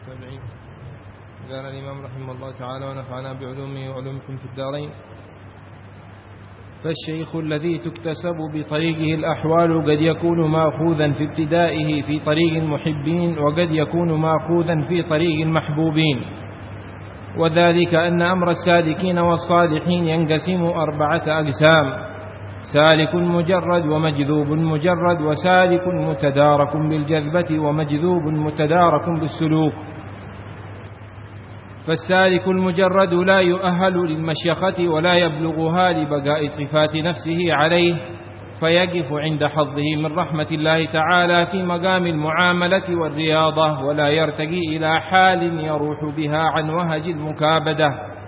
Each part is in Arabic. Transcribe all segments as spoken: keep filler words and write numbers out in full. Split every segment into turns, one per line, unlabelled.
والتابعين. قال الإمام رحمه الله تعالى ونفعنا بعلومه وعلومكم في الدارين. فالشيخ الذي تكتسب بطريقه الأحوال قد يكون مأخوذا في ابتدائه في طريق المحبين، وقد يكون مأخوذا في طريق المحبوبين. وذلك أن أمر السالكين والصالحين ينقسم أربعة أقسام: سالك مجرد، ومجذوب مجرد، وسالك متدارك بالجذبة، ومجذوب متدارك بالسلوك. فالسالك المجرد لا يؤهل للمشيخة ولا يبلغها لبقاء صفات نفسه عليه، فيقف عند حظه من رحمة الله تعالى في مقام المعاملة والرياضة، ولا يرتقي إلى حال يروح بها عن وهج المكابدة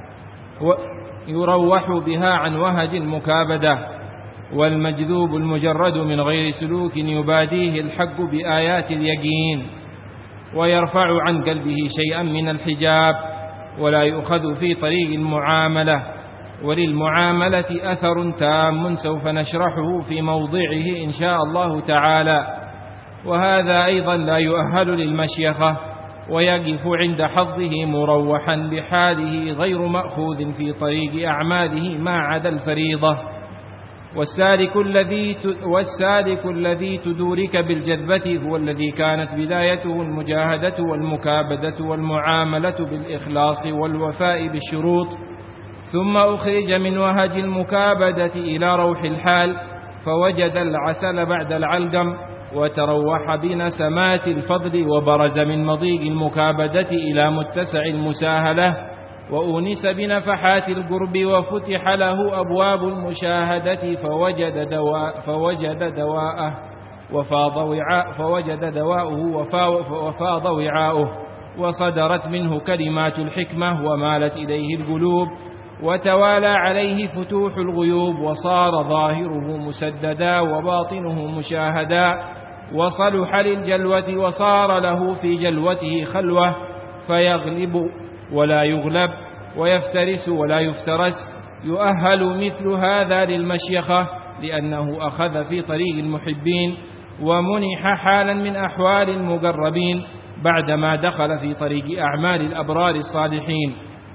ويروح بها عن وهج المكابدة. والمجذوب المجرد من غير سلوك يباديه الحق بآيات اليقين، ويرفع عن قلبه شيئا من الحجاب، ولا يؤخذ في طريق المعاملة. وللمعاملة أثر تام سوف نشرحه في موضعه إن شاء الله تعالى. وهذا أيضا لا يؤهل للمشيخة، ويقف عند حظه مروحا بحاله غير مأخوذ في طريق أعماله ما عدا الفريضة. والسالك الذي والسالك الذي تدورك بالجذبة هو الذي كانت بدايته المجاهدة والمكابدة والمعاملة بالإخلاص والوفاء بالشروط، ثم أخرج من وهج المكابدة إلى روح الحال، فوجد العسل بعد العلقم، وتروح بنسمات الفضل، وبرز من مضيق المكابدة إلى متسع المساهلة، وأونس بنفحات القرب، وفتح له أبواب المشاهدة، فوجد دواء فوجد دواءه وفاض وعاء فوجد دواءه وفاض وعاؤه، وصدرت منه كلمات الحكمة، ومالت إليه القلوب، وتوالى عليه فتوح الغيوب، وصار ظاهره مسددا وباطنه مشاهدا، وصلح للجلوة، وصار له في جلوته خلوة، فيغلب ولا يغلب، ويفترس ولا يفترس. يؤهل مثل هذا للمشيخة، لأنه أخذ في طريق المحبين، ومنح حالا من أحوال المقربين بعدما دخل في طريق أعمال الأبرار الصالحين.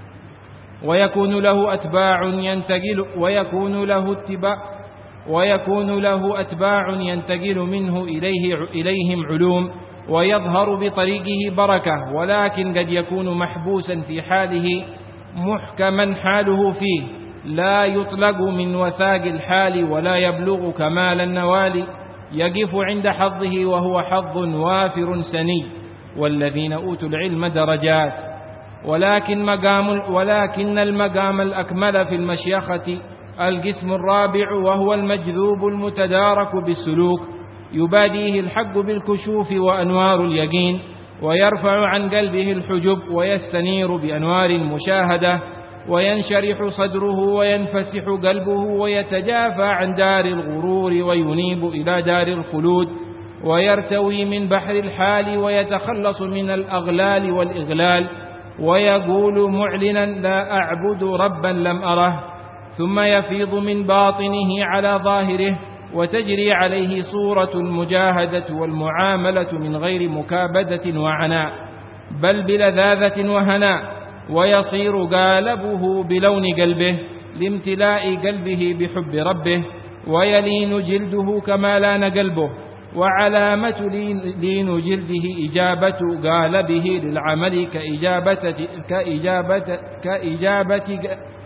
ويكون له أتباع ينتقل ويكون له اتباع ويكون له أتباع ينتقل منه إليه إليهم علوم، ويظهر بطريقه بركة، ولكن قد يكون محبوسا في حاله محكما حاله فيه، لا يطلق من وثاق الحال، ولا يبلغ كمال النوال، يقف عند حظه وهو حظ وافر سني. والذين أوتوا العلم درجات، ولكن, مقام ولكن المقام الأكمل في المشيخة القسم الرابع، وهو المجذوب المتدارك بالسلوك، يباديه الحق بالكشوف وأنوار اليقين، ويرفع عن قلبه الحجب، ويستنير بأنوار المشاهدة، وينشرح صدره وينفسح قلبه، ويتجافى عن دار الغرور، وينيب إلى دار الخلود، ويرتوي من بحر الحال، ويتخلص من الأغلال والإغلال، ويقول معلنا: لا أعبد ربا لم أره، ثم يفيض من باطنه على ظاهره، وتجري عليه صورة المجاهدة والمعاملة من غير مكابدة وعناء، بل بلذاذة وهناء، ويصير قالبه بلون قلبه لامتلاء قلبه بحب ربه، ويلين جلده كما لان قلبه. وعلامة لين جلده إجابة قالبه للعمل كإجابة, كإجابة, كإجابة,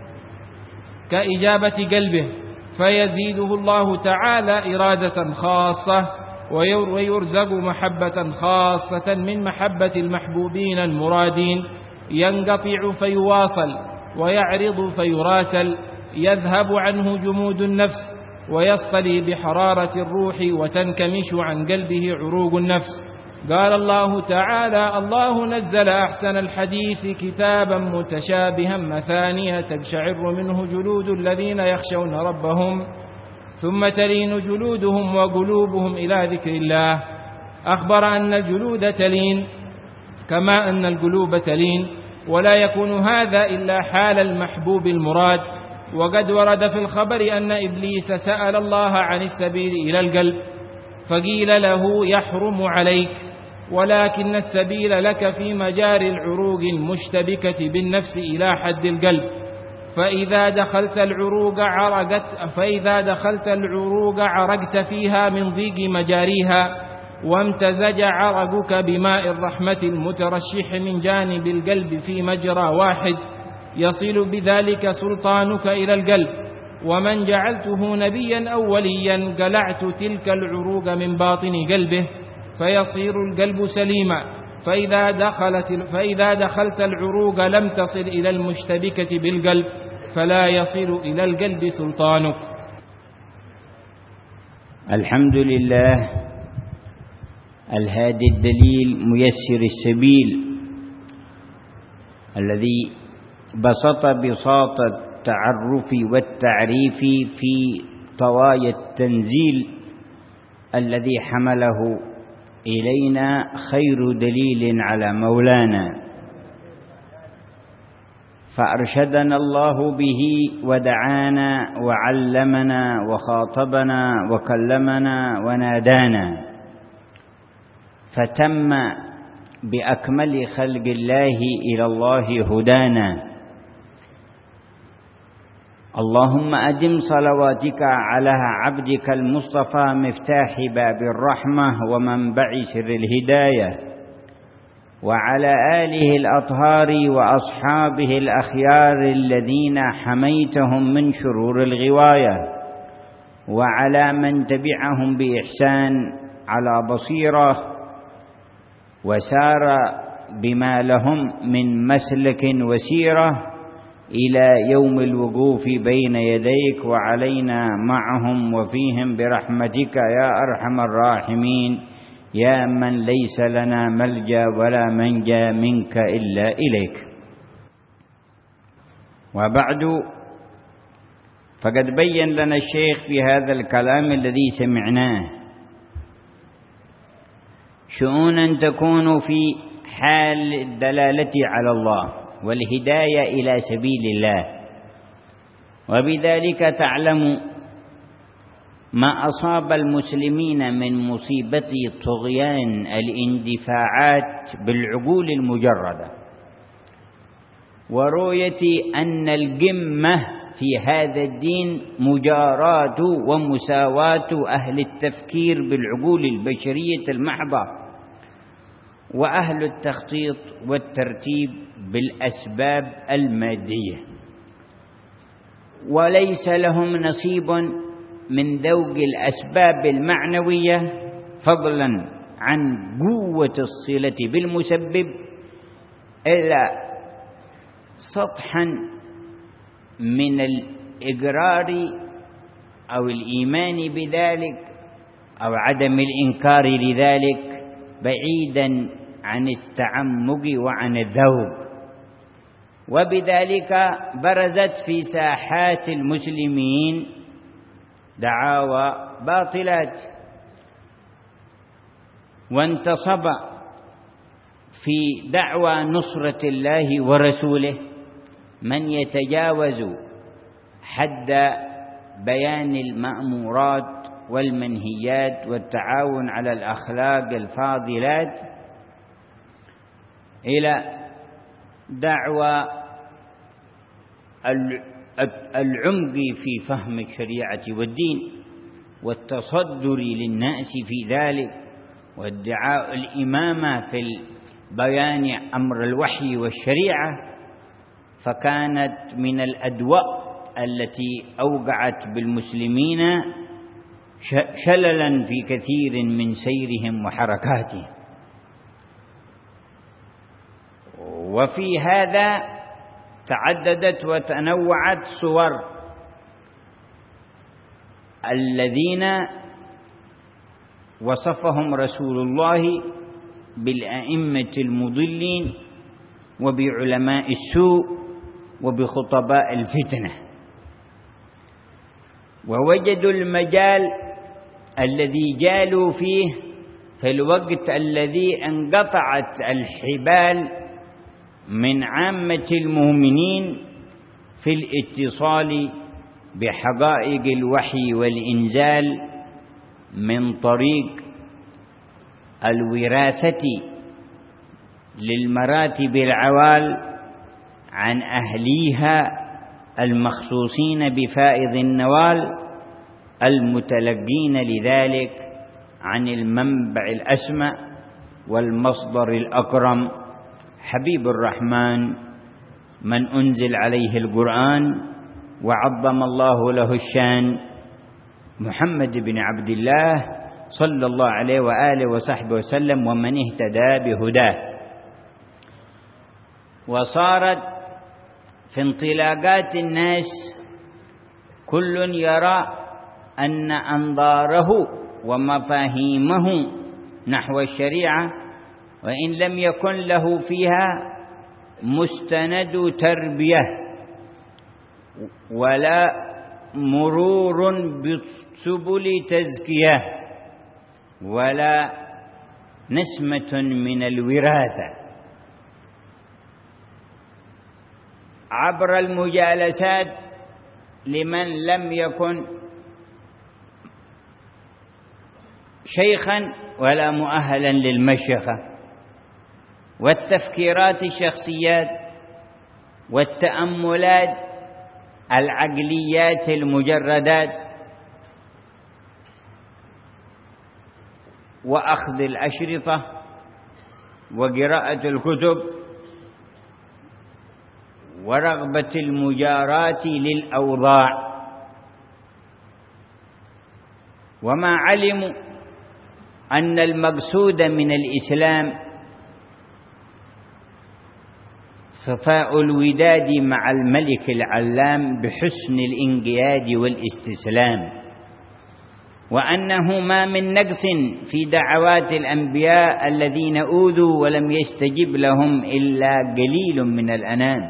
كإجابة قلبه، فيزيده الله تعالى إرادة خاصة، ويرزق محبة خاصة من محبة المحبوبين المرادين، ينقطع فيواصل، ويعرض فيراسل، يذهب عنه جمود النفس، ويصطلي بحرارة الروح، وتنكمش عن قلبه عروق النفس. قال الله تعالى: الله نزل أحسن الحديث كتابا متشابها مثانية تقشعر منه جلود الذين يخشون ربهم، ثم تلين جلودهم وقلوبهم إلى ذكر الله. أخبر أن الجلود تلين كما أن القلوب تلين، ولا يكون هذا إلا حال المحبوب المراد. وقد ورد في الخبر أن إبليس سأل الله عن السبيل إلى القلب، فقيل له: يحرم عليك، ولكن السبيل لك في مجاري العروق المشتبكة بالنفس إلى حد القلب، فإذا دخلت العروق عرقت فإذا دخلت العروق عرقت فيها من ضيق مجاريها، وامتزج عرقك بماء الرحمة المترشح من جانب القلب في مجرى واحد، يصل بذلك سلطانك إلى القلب. ومن جعلته نبيا أو وليا قلعت تلك العروق من باطن قلبه، فيصير القلب سليما. فإذا دخلت فإذا دخلت العروق لم تصل إلى المشتبكة بالقلب، فلا يصل إلى القلب سلطانك.
الحمد لله الهادي الدليل ميسر السبيل، الذي بسط بساط التعرف والتعريف في طوايا التنزيل، الذي حمله إلينا خير دليل على مولانا، فأرشدنا الله به ودعانا وعلمنا وخاطبنا وكلمنا ونادانا، فتم بأكمل خلق الله إلى الله هدانا. اللهم أدم صلواتك على عبدك المصطفى مفتاح باب الرحمة ومنبع سر الهداية، وعلى آله الأطهار وأصحابه الأخيار الذين حميتهم من شرور الغواية، وعلى من تبعهم بإحسان على بصيرة وسار بما لهم من مسلك وسيرة إلى يوم الوقوف بين يديك، وعلينا معهم وفيهم برحمتك يا أرحم الراحمين، يا من ليس لنا ملجأ ولا منجا منك إلا إليك. وبعد، فقد بين لنا الشيخ في هذا الكلام الذي سمعناه شؤونا تكون في حال الدلالة على الله والهداية إلى سبيل الله، وبذلك تعلم ما أصاب المسلمين من مصيبة طغيان الاندفاعات بالعقول المجردة، ورؤية أن القمة في هذا الدين مجاراة ومساواة أهل التفكير بالعقول البشرية المحضة، وأهل التخطيط والترتيب بالأسباب المادية، وليس لهم نصيب من ذوق الأسباب المعنوية، فضلا عن قوة الصلة بالمسبب، إلا سطحا من الإقرار أو الإيمان بذلك أو عدم الإنكار لذلك، بعيدا عن التعمق وعن الذوق. وبذلك برزت في ساحات المسلمين دعاوى باطلات، وانتصب في دعوى نصرة الله ورسوله من يتجاوز حد بيان المأمورات والمنهيات والتعاون على الأخلاق الفاضلات، إلى دعوى العمق في فهم الشريعة والدين والتصدر للناس في ذلك، وادعاء الإمامة في بيان أمر الوحي والشريعة، فكانت من الأدواء التي أوقعت بالمسلمين شللا في كثير من سيرهم وحركاتهم. وفي هذا تعددت وتنوعت صور الذين وصفهم رسول الله بالأئمة المضلين وبعلماء السوء وبخطباء الفتنة، ووجدوا المجال الذي جالوا فيه في الوقت الذي انقطعت الحبال من عامة المؤمنين في الاتصال بحقائق الوحي والإنزال من طريق الوراثة للمراتب العوال عن أهليها المخصوصين بفائض النوال المتلقين لذلك عن المنبع الأسمى والمصدر الأكرم حبيب الرحمن من أنزل عليه القرآن وعظم الله له الشان محمد بن عبد الله صلى الله عليه وآله وصحبه وسلم ومن اهتدى بهداه. وصارت في انطلاقات الناس كل يرى أن أنظاره ومفاهيمه نحو الشريعة وإن لم يكن له فيها مستند تربية ولا مرور بسبل تزكية ولا نسمة من الوراثة، عبر المجالسات لمن لم يكن شيخا ولا مؤهلا للمشيخة، والتفكيرات الشخصيات والتأملات العقليات المجردات وأخذ الأشرطة وقراءة الكتب ورغبة المجاراة للأوضاع، وما علموا أن المقصود من الإسلام صفاء الوداد مع الملك العلام بحسن الانقياد والاستسلام، وأنه ما من نقص في دعوات الأنبياء الذين أوذوا ولم يستجب لهم إلا قليل من الأنام،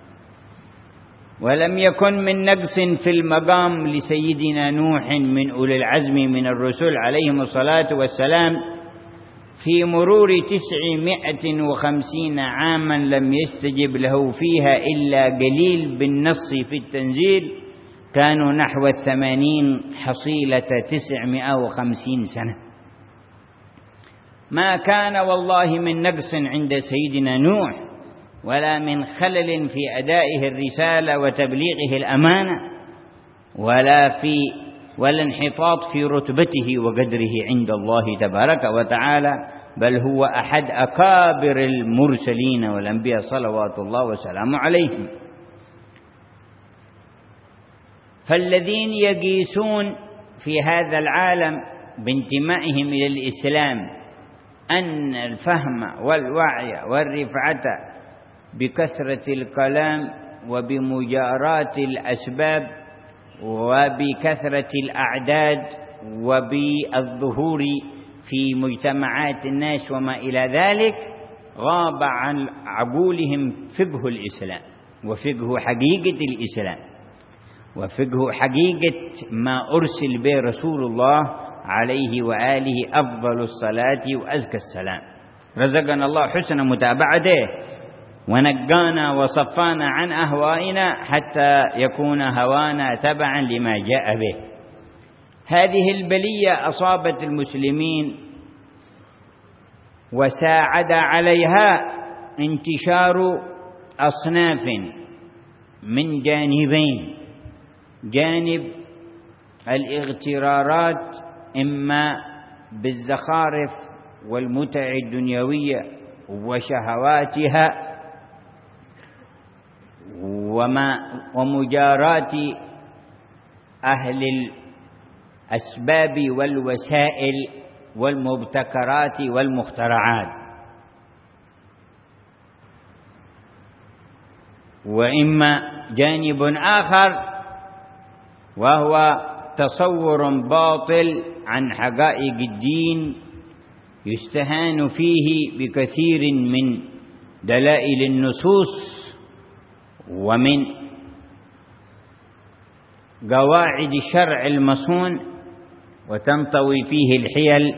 ولم يكن من نقص في المقام لسيدنا نوح من أولي العزم من الرسل عليهم الصلاة والسلام في مرور تسعمائة وخمسين عاما لم يستجب له فيها إلا قليل بالنص في التنزيل، كانوا نحو الثمانين حصيلة تسعمائة وخمسين سنة. ما كان والله من نقص عند سيدنا نوح ولا من خلل في أدائه الرسالة وتبليغه الأمانة ولا في ولا انحطاط في رتبته وقدره عند الله تبارك وتعالى، بل هو أحد أكابر المرسلين والأنبياء صلوات الله وسلامه عليهم. فالذين يقيسون في هذا العالم بانتمائهم إلى الإسلام أن الفهم والوعي والرفعة بكثرة الكلام وبمجاراة الأسباب وبكثرة الأعداد وبالظهور في مجتمعات الناس وما إلى ذلك، غاب عن عقولهم فقه الإسلام وفقه حقيقة الإسلام وفقه حقيقة ما أرسل به رسول الله عليه وآله أفضل الصلاة وأزكى السلام. رزقنا الله حسن متابعته ونقانا وصفانا عن أهوائنا حتى يكون هوانا تبعا لما جاء به. هذه البلية أصابت المسلمين وساعد عليها انتشار أصناف من جانبين: جانب الاغترارات إما بالزخارف والمتع الدنيوية وشهواتها وما ومجاراة أهل الأسباب والوسائل والمبتكرات والمخترعات، وإما جانب آخر وهو تصور باطل عن حقائق الدين يستهان فيه بكثير من دلائل النصوص ومن قواعد الشرع المصون، وتنطوي فيه الحيل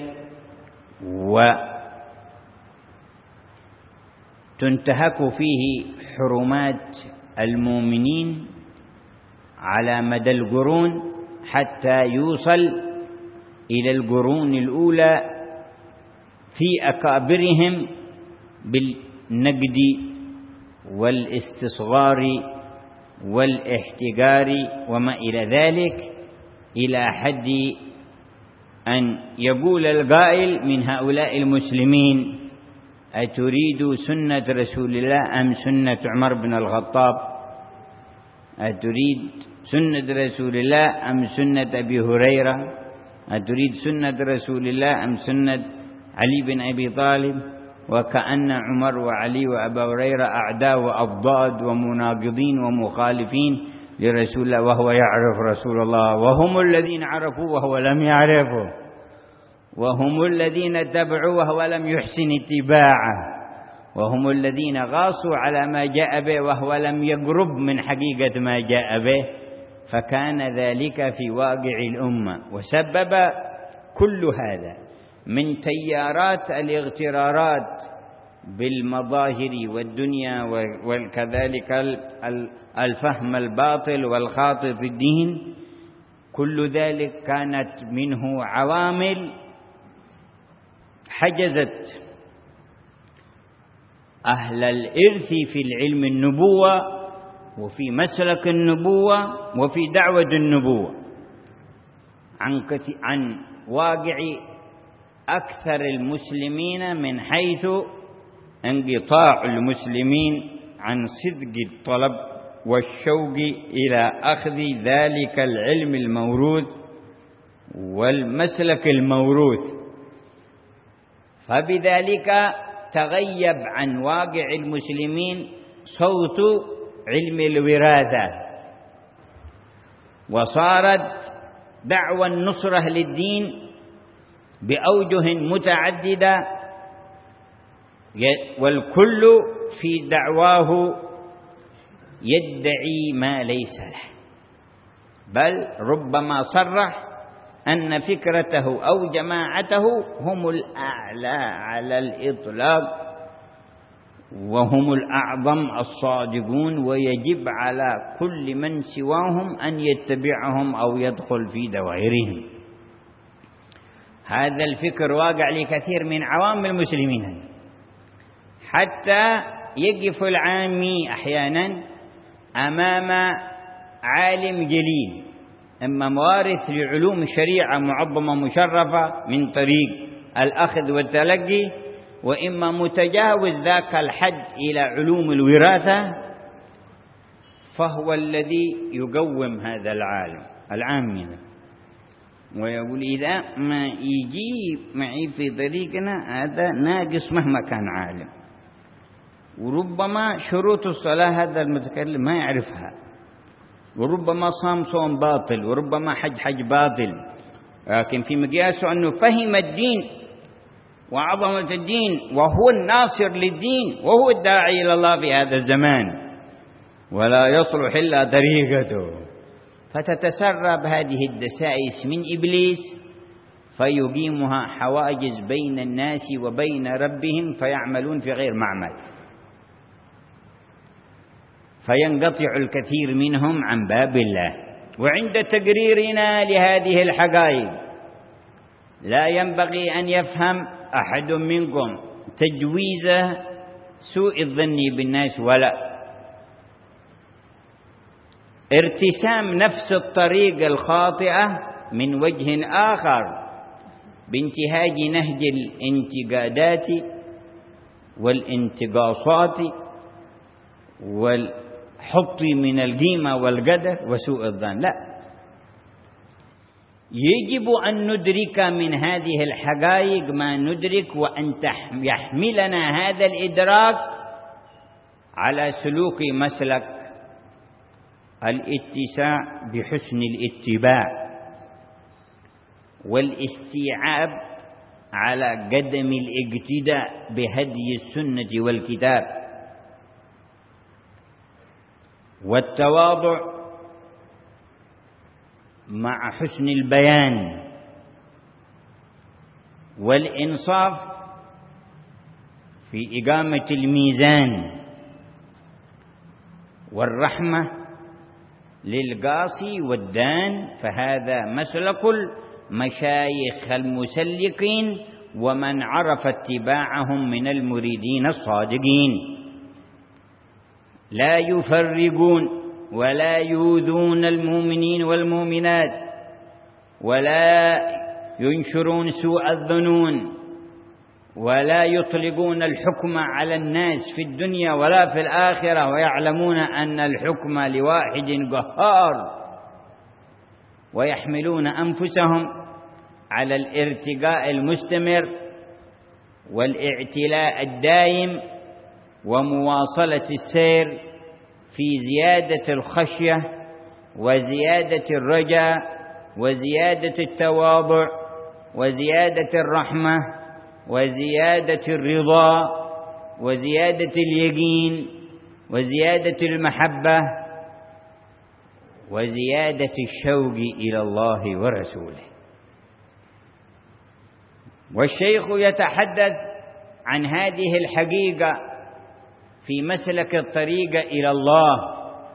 وتنتهك فيه حرمات المؤمنين على مدى القرون حتى يوصل إلى القرون الأولى في أكابرهم بالنقد والاستصغار والاحتقار وما إلى ذلك، إلى حد أن يقول القائل من هؤلاء المسلمين: أتريد سنة رسول الله أم سنة عمر بن الخطاب؟ أتريد سنة رسول الله أم سنة أبي هريرة؟ أتريد سنة رسول الله أم سنة علي بن أبي طالب؟ وكأن عمر وعلي وأبا هريرة أعداء وأضداد ومناقضين ومخالفين لرسول الله، وهو يعرف رسول الله، وهم الذين عرفوا وهو لم يعرفوا، وهم الذين تبعوا وهو لم يحسن اتباعه، وهم الذين غاصوا على ما جاء به وهو لم يقرب من حقيقة ما جاء به. فكان ذلك في واقع الأمة، وسبب كل هذا من تيارات الاغترارات بالمظاهر والدنيا، وكذلك الفهم الباطل والخاطئ في الدين، كل ذلك كانت منه عوامل حجزت أهل الإرث في العلم النبوة وفي مسلك النبوة وفي دعوة النبوة عن عن واقع أكثر المسلمين، من حيث انقطاع المسلمين عن صدق الطلب والشوق إلى أخذ ذلك العلم الموروث والمسلك الموروث. فبذلك تغيب عن واقع المسلمين صوت علم الوراثة، وصارت دعوى النصرة للدين بأوجه متعددة، والكل في دعواه يدعي ما ليس له، بل ربما صرح أن فكرته أو جماعته هم الأعلى على الإطلاق وهم الأعظم الصادقون، ويجب على كل من سواهم أن يتبعهم أو يدخل في دوائرهم. هذا الفكر واقع لكثير من عوام المسلمين، حتى يقف العامي أحيانا أمام عالم جليل، إما موارث لعلوم الشريعة معظمة مشرفة من طريق الأخذ والتلقي، وإما متجاوز ذاك الحد إلى علوم الوراثة، فهو الذي يقوم هذا العالم العامي، ويقول إذا ما يجي معي في طريقنا هذا ناقص مهما كان عالم. وربما شروط الصلاة هذا المتكلم ما يعرفها، وربما صام صوم باطل، وربما حج حج باطل، لكن في مقياسه أنه فهم الدين وعظمة الدين، وهو الناصر للدين، وهو الداعي إلى الله في هذا الزمان، ولا يصلح إلا طريقته. فتتسرب هذه الدسائس من إبليس فيقيمها حواجز بين الناس وبين ربهم، فيعملون في غير معمل، فينقطع الكثير منهم عن باب الله. وعند تقريرنا لهذه الحقائق لا ينبغي أن يفهم أحد منكم تجويز سوء الظن بالناس، ولا ارتسام نفس الطريق الخاطئة من وجه آخر بانتهاج نهج الانتقادات والانتقاصات والحط من القيمة والقدر وسوء الظن. لا، يجب أن ندرك من هذه الحقائق ما ندرك، وأن يحملنا هذا الإدراك على سلوك مسلك الاتساع بحسن الاتباع والاستيعاب على قدم الاقتداء بهدي السنة والكتاب، والتواضع مع حسن البيان، والإنصاف في إقامة الميزان، والرحمة للقاصي والدان. فهذا مسلك المشايخ المسلكين ومن عرف اتباعهم من المريدين الصادقين. لا يفرقون ولا يؤذون المؤمنين والمؤمنات ولا ينشرون سوء الظنون ولا يطلقون الحكم على الناس في الدنيا ولا في الآخرة، ويعلمون أن الحكم لواحد قهار، ويحملون أنفسهم على الارتقاء المستمر والاعتلاء الدائم ومواصلة السير في زيادة الخشية وزيادة الرجاء وزيادة التواضع وزيادة الرحمة وزيادة الرضا وزيادة اليقين وزيادة المحبة وزيادة الشوق إلى الله ورسوله. والشيخ يتحدث عن هذه الحقيقة في مسلك الطريق إلى الله.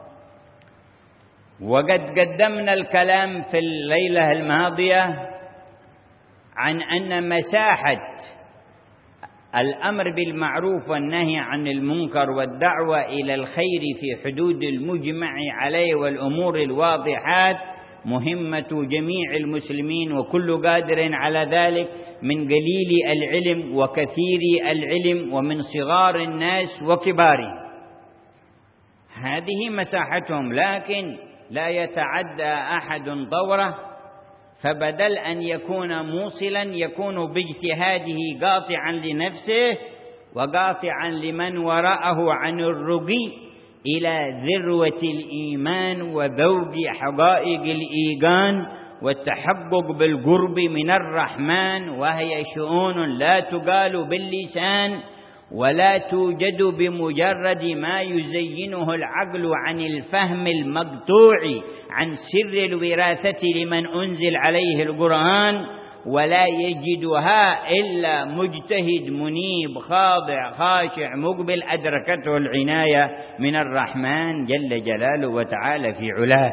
وقد قدمنا الكلام في الليلة الماضية عن أن مساحة الأمر بالمعروف والنهي عن المنكر والدعوة إلى الخير في حدود المجمع عليه والأمور الواضحات مهمة جميع المسلمين، وكل قادر على ذلك من قليل العلم وكثير العلم ومن صغار الناس وكبارهم. هذه مساحتهم، لكن لا يتعدى أحد دوره، فبدل أن يكون موصلا يكون باجتهاده قاطعا لنفسه وقاطعا لمن وراءه عن الرقي إلى ذروة الإيمان وذوق حقائق الإيقان والتحقق بالقرب من الرحمن، وهي شؤون لا تقال باللسان ولا توجد بمجرد ما يزينه العقل عن الفهم المقطوع عن سر الوراثة لمن أنزل عليه القرآن، ولا يجدها إلا مجتهد منيب خاضع خاشع مقبل أدركته العناية من الرحمن جل جلاله وتعالى في علاه.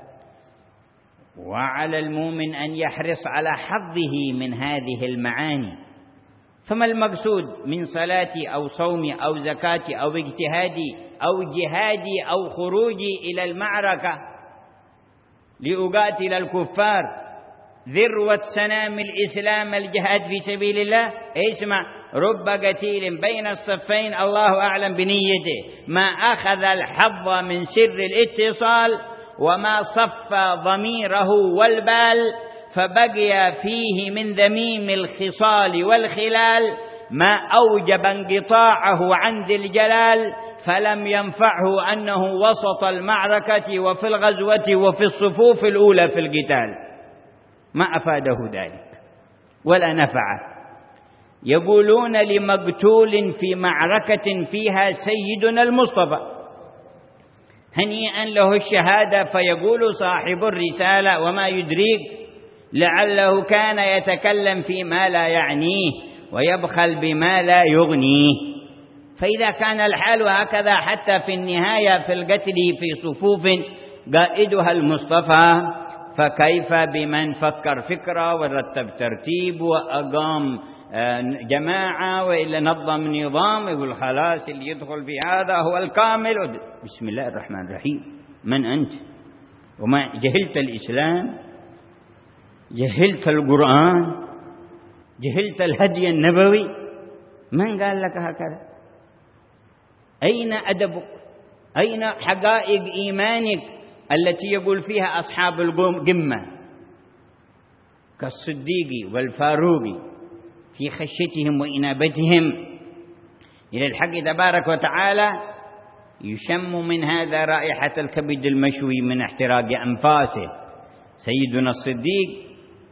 وعلى المؤمن أن يحرص على حظه من هذه المعاني. فما المقصود من صلاتي أو صومي أو زكاتي أو اجتهادي أو جهادي أو خروجي إلى المعركة لأقاتل الكفار؟ ذروة سنام الإسلام الجهاد في سبيل الله. اسمع، رب قتيل بين الصفين الله أعلم بنيته، ما أخذ الحظ من سر الاتصال وما صفى ضميره والبال، فبقي فيه من ذميم الخصال والخلال ما أوجب انقطاعه عن ذي الجلال، فلم ينفعه أنه وسط المعركة وفي الغزوة وفي الصفوف الأولى في القتال، ما أفاده ذلك ولا نفعه. يقولون لمقتول في معركة فيها سيدنا المصطفى هنيئا له الشهادة، فيقول صاحب الرسالة وما يدريك لعله كان يتكلم فيما لا يعنيه ويبخل بما لا يغنيه. فإذا كان الحال هكذا حتى في النهاية في القتل في صفوف قائدها المصطفى، فكيف بمن فكر فكرة ورتب ترتيب وأقام جماعة وإلا نظم نظام يقول خلاص اللي يدخل في هذا هو الكامل. بسم الله الرحمن الرحيم، من أنت؟ وما جهلت الإسلام، جهلت القرآن، جهلت الهدي النبوي. من قال لك هكذا؟ أين أدبك؟ أين حقائق إيمانك التي يقول فيها أصحاب القمة كالصديق والفاروق في خشيتهم وإنابتهم إلى الحق تبارك وتعالى؟ يشم من هذا رائحة الكبد المشوي من احتراق أنفاسه. سيدنا الصديق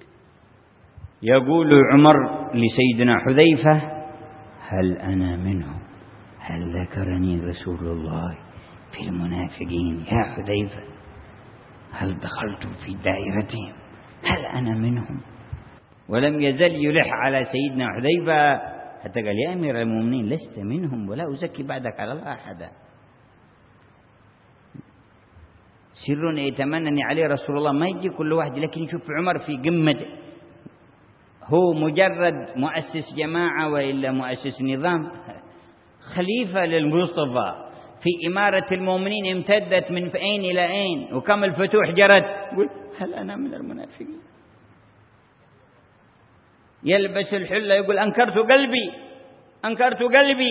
يقول عمر لسيدنا حذيفة: هل أنا منهم؟ هل ذكرني رسول الله في المنافقين يا حذيفة؟ هل دخلت في دائرتهم؟ هل أنا منهم؟ ولم يزل يلح على سيدنا حذيفة حتى قال: يا أمير المؤمنين لست منهم ولا أزكي بعدك على الله أحدا. سر يتمنني عليه رسول الله ما يجي كل واحد، لكن يشوف عمر في قمة هو مجرد مؤسس جماعة وإلا مؤسس نظام؟ خليفة للمصطفى في إمارة المؤمنين امتدت من أين إلى أين، وكم الفتوح جرت. يقول هل أنا من المنافقين؟ يلبس الحلة يقول أنكرت قلبي أنكرت قلبي.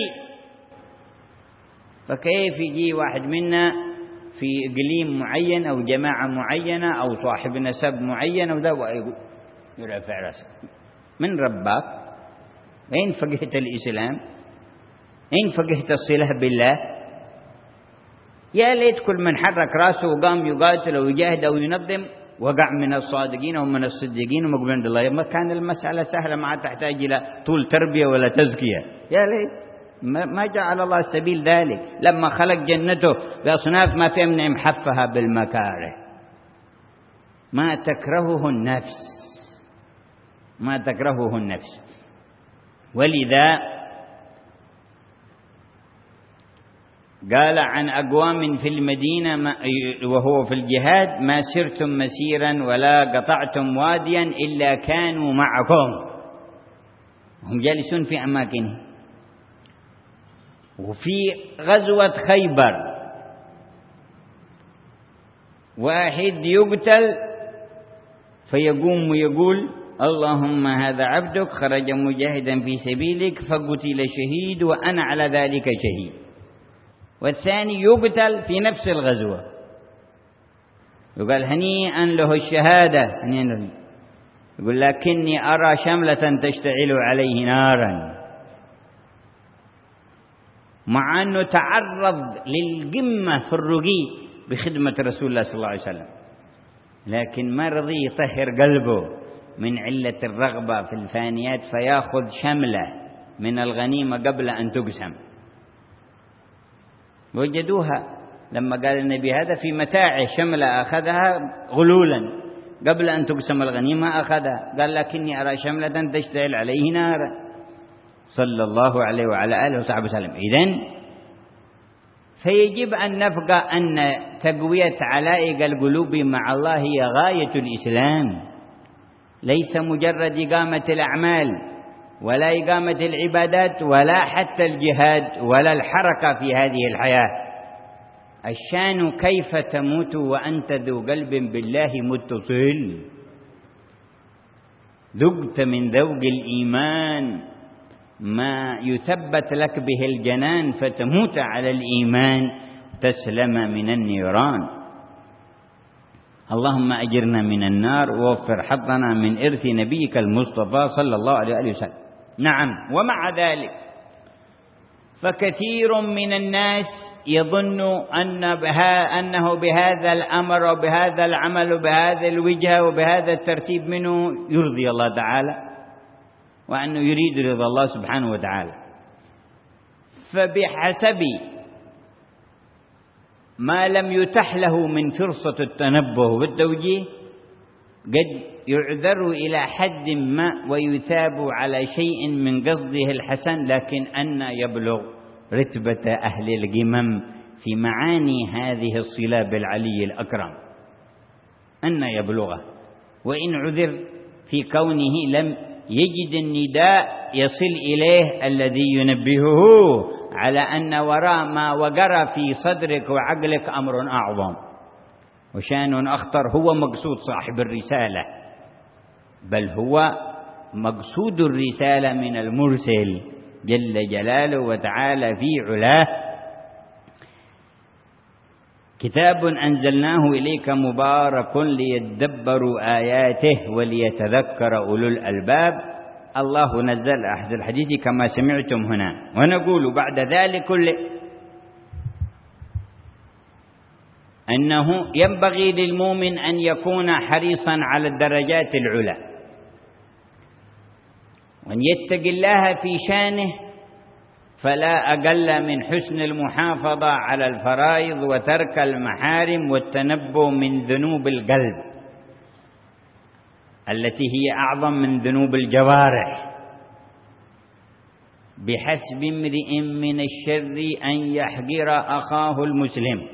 فكيف يجي واحد منا في إقليم معين أو جماعة معينة أو صاحب نسب معين وده يقول يرفع رأسه؟ من ربك؟ أين فقهت الإسلام؟ أين فقهت الصلة بالله؟ يا ليت كل من حرك رأسه وقام يقاتل ويجاهد أو ينظم وقع من الصادقين ومن الصديقين ومقبل عند الله. ما كان المسألة سهلة، ما تحتاج إلى طول تربية ولا تزكية. يا ليت ما جعل الله السبيل ذلك لما خلق جنته بأصناف ما فيها من محفها بالمكاره. ما تكرهه النفس ما تكرهه النفس. ولذا قال عن أقوام في المدينة وهو في الجهاد: ما سرتم مسيرا ولا قطعتم واديا إلا كانوا معكم. هم جالسون في أماكنهم. وفي غزوة خيبر واحد يقتل فيقوم ويقول: اللهم هذا عبدك خرج مجاهدا في سبيلك فقتل شهيد وأنا على ذلك شهيد. والثاني يقتل في نفس الغزوة يقول: هنيئا له الشهادة، هنيئا له. يقول: لكني أرى شملة تشتعل عليه نارا، مع أنه تعرض للقمة في الرقي بخدمة رسول الله صلى الله عليه وسلم، لكن ما رضي يطهر قلبه من علة الرغبة في الفانيات فيأخذ شملة من الغنيمة قبل أن تقسم. وجدوها لما قال النبي هذا في متاعه، شملة أخذها غلولا قبل أن تقسم الغنيمة أخذها. قال: لكني أرى شملة تشتعل عليه نارا، صلى الله عليه وعلى آله وصحبه وسلم. إذن فيجب أن نفقه أن تقوية علائق القلوب مع الله هي غاية الإسلام، ليس مجرد إقامة الأعمال ولا إقامة العبادات ولا حتى الجهاد ولا الحركة في هذه الحياة. الشان كيف تموت وأنت ذو قلب بالله متصل، ذقت من ذوق الإيمان ما يثبت لك به الجنان فتموت على الإيمان تسلم من النيران. اللهم أجرنا من النار ووفر حظنا من إرث نبيك المصطفى صلى الله عليه وسلم. نعم، ومع ذلك فكثير من الناس يظن أن بها أنه بهذا الأمر وبهذا العمل وبهذا الوجه وبهذا الترتيب منه يرضي الله تعالى، وأنه يريد رضا الله سبحانه وتعالى. فبحسب ما لم يتح له من فرصة التنبه والتوجيه قد يعذر إلى حد ما ويثاب على شيء من قصده الحسن، لكن أن يبلغ رتبة أهل القمم في معاني هذه الصلة بالعلي الأكرم، أن يبلغه. وإن عذر في كونه لم يجد النداء يصل إليه الذي ينبهه على أن وراء ما وقر في صدرك وعقلك أمر أعظم وشان أخطر هو مقصود صاحب الرسالة، بل هو مقصود الرسالة من المرسل جل جلاله وتعالى في علاه. كتاب أنزلناه إليك مبارك ليدبروا آياته وليتذكر أولو الألباب. الله نزل أحسن الحديث كما سمعتم هنا. ونقول بعد ذلك كله أنه ينبغي للمؤمن أن يكون حريصا على الدرجات العلى، وأن يتقي الله في شانه، فلا أقل من حسن المحافظة على الفرائض وترك المحارم والتنبه من ذنوب القلب التي هي أعظم من ذنوب الجوارح. بحسب امرئ من الشر أن يحقر أخاه المسلم.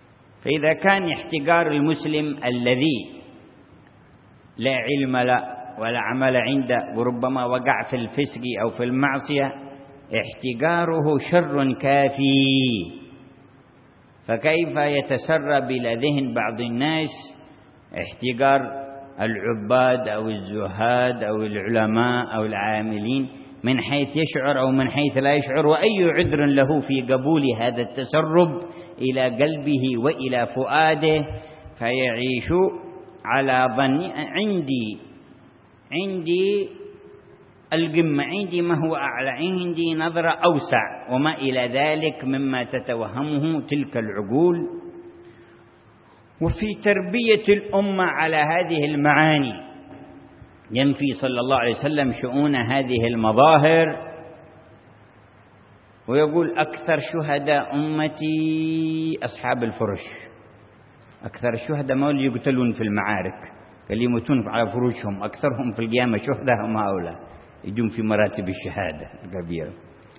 فإذا كان احتقار المسلم الذي لا علم له ولا عمل عنده وربما وقع في الفسق أو في المعصية، احتقاره شر كافي. فكيف يتسرب إلى ذهن بعض الناس احتقار العباد أو الزهاد أو العلماء أو العاملين من حيث يشعر أو من حيث لا يشعر، وأي عذر له في قبول هذا التسرب إلى قلبه وإلى فؤاده، فيعيش على ظن عندي عندي القمة، عندي ما هو أعلى، عندي نظرة أوسع، وما إلى ذلك مما تتوهمه تلك العقول. وفي تربية الأمة على هذه المعاني ينفي صلى الله عليه وسلم شؤون هذه المظاهر، ويقول أكثر شهداء أمتي أصحاب الفرش. أكثر الشهداء ما اللي يقتلون في المعارك، اللي يموتون على فروشهم، أكثرهم في القيامة شهداء هم هؤلاء، يجون في مراتب الشهادة الكبيرة.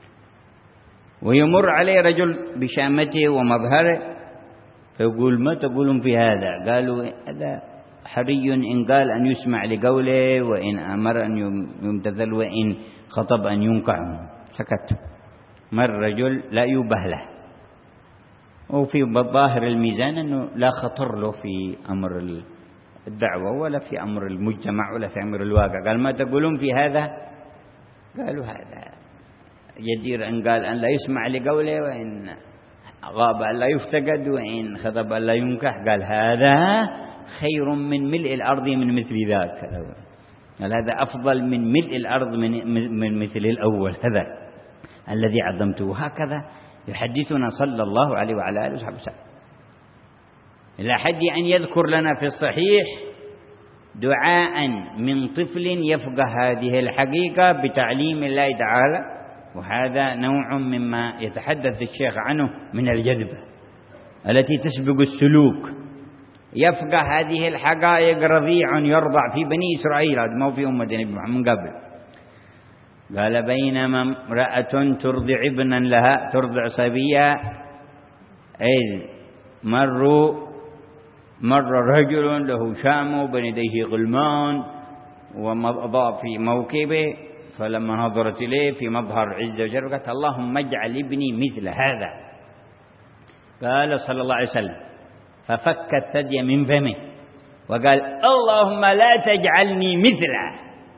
ويمر عليه رجل بشامته ومظهره فيقول ما تقولون في هذا؟ قالوا هذا حري إن قال أن يسمع لقوله، وإن أمر أن يمتثل، وإن خطب أن ينكع. سكت. مر رجل لا يبه له، وفي ظاهر الميزان أنه لا خطر له في أمر الدعوة ولا في أمر المجتمع ولا في أمر الواقع. قال ما تقولون في هذا؟ قالوا هذا يدير أن قال أن لا يسمع لقوله، وإن غاب أن لا يفتقد، وإن خطب أن لا ينكح. قال هذا خير من ملء الأرض من مثل ذاك. قال هذا أفضل من ملء الأرض من, من مثل الأول، هذا الذي عظمته. هكذا يحدثنا صلى الله عليه وعلى آله وصحبه وسلم، إلى حد أن يذكر لنا في الصحيح دعاء من طفل يفقه هذه الحقيقة بتعليم الله تعالى. وهذا نوع مما يتحدث الشيخ عنه من الجذبة التي تسبق السلوك. يفقه هذه الحقائق رضيع يرضع في بني إسرائيل، هذا ما في أمة النبي محمد من قبل. قال بينما امرأة ترضع ابنا لها، ترضع صبيا، إذ مروا مر رجل له شام بين يديه غلمان ومضى في موكبه، فلما نظرت إليه في مظهر عزة وجلال قالت اللهم اجعل ابني مثل هذا. قال صلى الله عليه وسلم ففك الثدي من فمه وقال اللهم لا تجعلني مثله.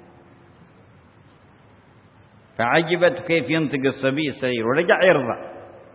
فعجبت كيف ينطق الصبي الصغير ورجع يرضى.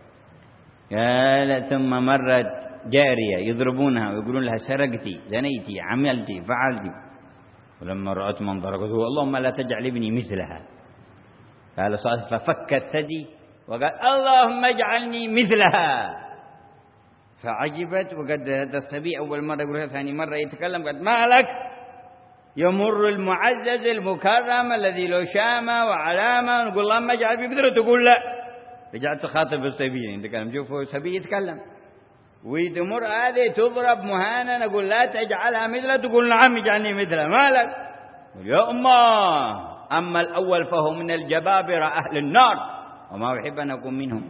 قال ثم مرت جارية يضربونها ويقولون لها سرقتي، زنيتي، عملتي، فعلتي. ولما رأت منظر قالت اللهم لا تجعل ابني مثلها. قال صلى ففك الثدي وقال اللهم اجعلني مثلها. فعجبت، وقد هذا الصبي أول مرة يقولها، ثاني مرة يتكلم قالت ما لك؟ يمر المعزز المكرم الذي له شامة وعلامة نقول اللهم اجعل في مثله، تقول لا. رجعت تخاطب الصبي، يتكلم شوفوا الصبي يتكلم، وتمر هذه تضرب مهانة نقول لا تجعلها مثله، تقول نعم اجعلني مثله. ما لك؟ يا أمه أما الأول فهو من الجبابرة أهل النار وما أحب أن أكون منهم،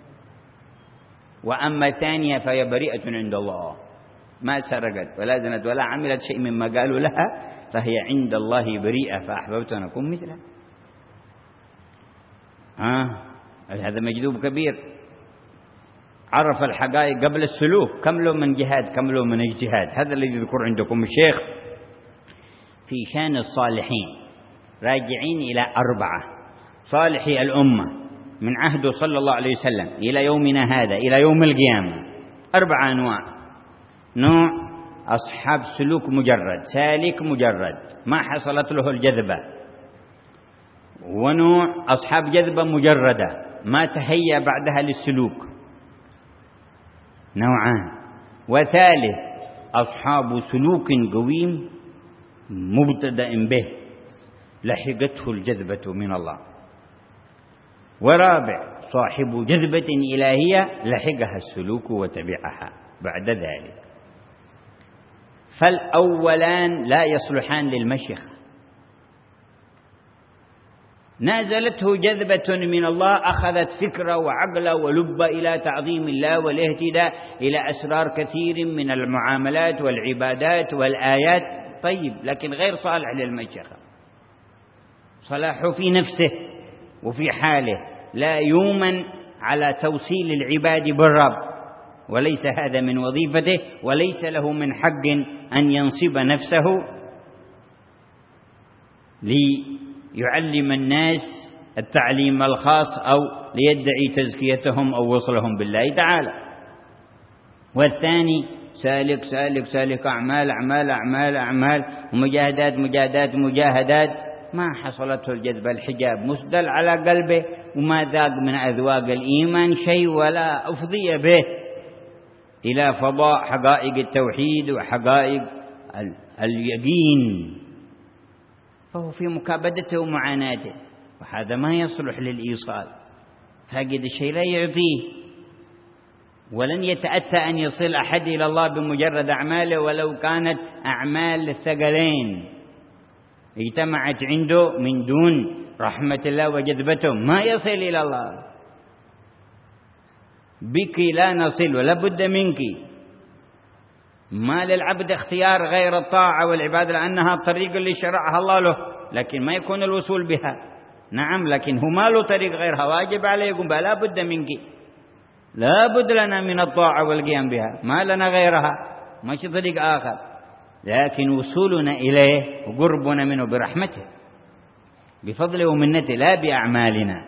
وأما الثانية فهي بريئة عند الله، ما سرقت ولا زنت ولا عملت شيء مما قالوا لها، فهي عند الله بريئة، فأحببت أن أكون مثلها. آه هذا مجذوب كبير، عرف الحقائق قبل السلوك، كم له من جهاد، كم له من اجتهاد. هذا الذي يذكر عندكم الشيخ في شان الصالحين، راجعين إلى أربعة صالحي الأمة من عهده صلى الله عليه وسلم إلى يومنا هذا إلى يوم القيامة. أربع أنواع: نوع أصحاب سلوك مجرد، سالك مجرد ما حصلت له الجذبة، ونوع أصحاب جذبة مجردة ما تهيأ بعدها للسلوك، نوعان. وثالث أصحاب سلوك قويم مبتدأ به لحقته الجذبة من الله. ورابع صاحب جذبة إلهية لحقها السلوك وتبعها بعد ذلك. فالأولان لا يصلحان للمشيخة، نازلته جذبة من الله، أخذت فكرة وعقل ولب إلى تعظيم الله والاهتداء إلى أسرار كثير من المعاملات والعبادات والآيات، طيب، لكن غير صالح للمشيخة. صلاحه في نفسه وفي حاله، لا يؤمن على توصيل العباد بالرب، وليس هذا من وظيفته، وليس له من حق أن ينصب نفسه ليعلم الناس التعليم الخاص أو ليدعي تزكيتهم أو وصلهم بالله تعالى. والثاني سالك سالك سالك أعمال أعمال أعمال أعمال ومجاهدات مجاهدات مجاهدات، ما حصلته الجذب الحجاب مسدل على قلبه، وما ذاق من أذواق الإيمان شيء، ولا أفضي به إلى فضاء حقائق التوحيد وحقائق اليقين، فهو في مكابدته ومعاناته، وهذا ما يصلح للإيصال. فاقد الشيء لا يعطيه، ولن يتأتى أن يصل أحد إلى الله بمجرد أعماله ولو كانت أعمال الثقلين اجتمعت عنده من دون رحمة الله وجذبته، ما يصل إلى الله. بك لا نصل ولا بد منك. ما للعبد اختيار غير الطاعة والعبادة، لأنها الطريق اللي شرعها الله له، لكن ما يكون الوصول بها. نعم، لكن هو ما له طريق غيرها، واجب عليه يقوم بها، لا بد منك، لا بد لنا من الطاعة والقيام بها، ما لنا غيرها، ماشي طريق آخر. لكن وصولنا إليه وقربنا منه برحمته بفضله ومنته، لا بأعمالنا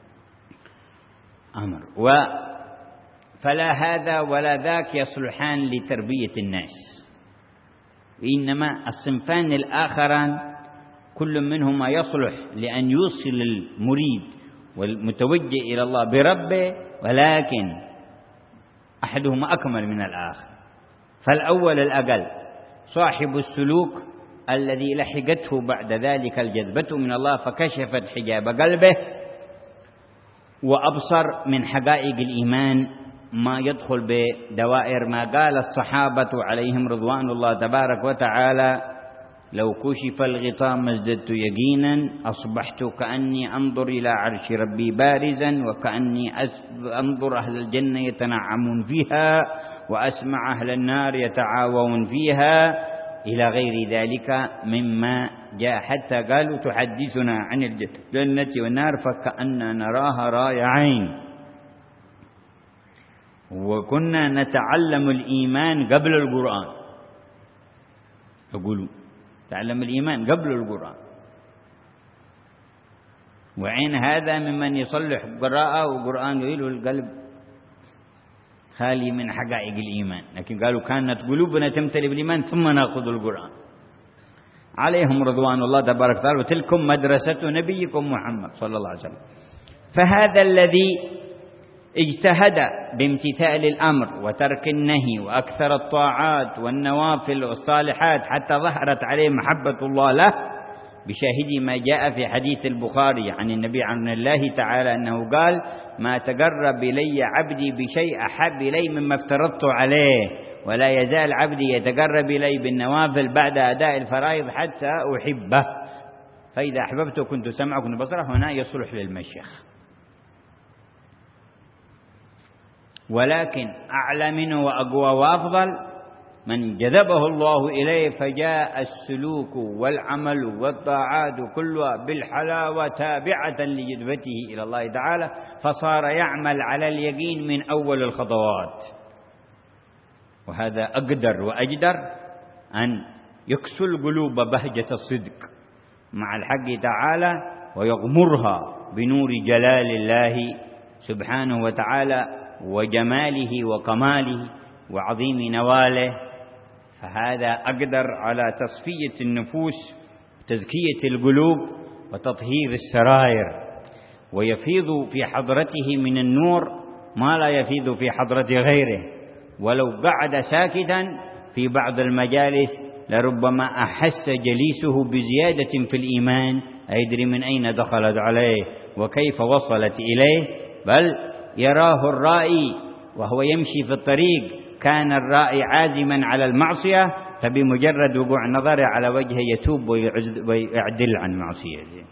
أمر. و فلا هذا ولا ذاك يصلحان لتربية الناس، وإنما الصنفان الآخران كل منهما يصلح لأن يوصل المريد والمتوجه إلى الله بربه، ولكن أحدهما أكمل من الآخر. فالأول الأقل صاحب السلوك الذي لحقته بعد ذلك الجذبة من الله فكشفت حجاب قلبه وأبصر من حقائق الإيمان ما يدخل بدوائر ما قال الصحابة عليهم رضوان الله تبارك وتعالى: لو كشف الغطاء ما ازددت يقينا، أصبحت كأني أنظر إلى عرش ربي بارزا، وكأني أنظر أهل الجنة يتنعمون فيها، وأسمع أهل النار يتعاون فيها، إلى غير ذلك مما جاء، حتى قالوا تحدثنا عن الجنة والنار فكأننا نراها رأي عين. وكنا نتعلم الإيمان قبل القرآن، أقولوا تعلم الإيمان قبل القرآن، وعين هذا ممن يصلح قراءة وقرآن يقول القلب خالي من حقائق الإيمان، لكن قالوا كانت قلوبنا تمتلئ بالإيمان ثم نأخذ القرآن عليهم رضوان الله تبارك وتعالى. وتلكم مدرسة نبيكم محمد صلى الله عليه وسلم. فهذا الذي اجتهد بامتثال الأمر وترك النهي وأكثر الطاعات والنوافل والصالحات حتى ظهرت عليه محبة الله له، بشاهد ما جاء في حديث البخاري عن النبي عن الله تعالى أنه قال: ما تقرب إلي عبدي بشيء أحب إلي مما افترضت عليه، ولا يزال عبدي يتقرب إلي بالنوافل بعد أداء الفرائض حتى أحبه، فإذا أحببته كنت سمعه كنت بصره. هنا يصلح للمشيخ، ولكن أعلى منه وأقوى وأفضل من جذبه الله إليه فجاء السلوك والعمل والطاعات كلها بالحلاوة تابعة لجذبته إلى الله تعالى، فصار يعمل على اليقين من أول الخطوات. وهذا أقدر وأجدر أن يكسو القلوب بهجة الصدق مع الحق تعالى ويغمرها بنور جلال الله سبحانه وتعالى وجماله وكماله وعظيم نواله. فهذا أقدر على تصفية النفوس، تزكية القلوب، وتطهير السرائر، ويفيض في حضرته من النور ما لا يفيض في حضرة غيره. ولو قعد ساكتا في بعض المجالس لربما أحس جليسه بزيادة في الإيمان، أيدري من أين دخلت عليه وكيف وصلت إليه، بل يراه الرائي وهو يمشي في الطريق كان الرائي عازما على المعصية، فبمجرد وقوع نظره على وجهه يتوب ويعدل عن معصيته.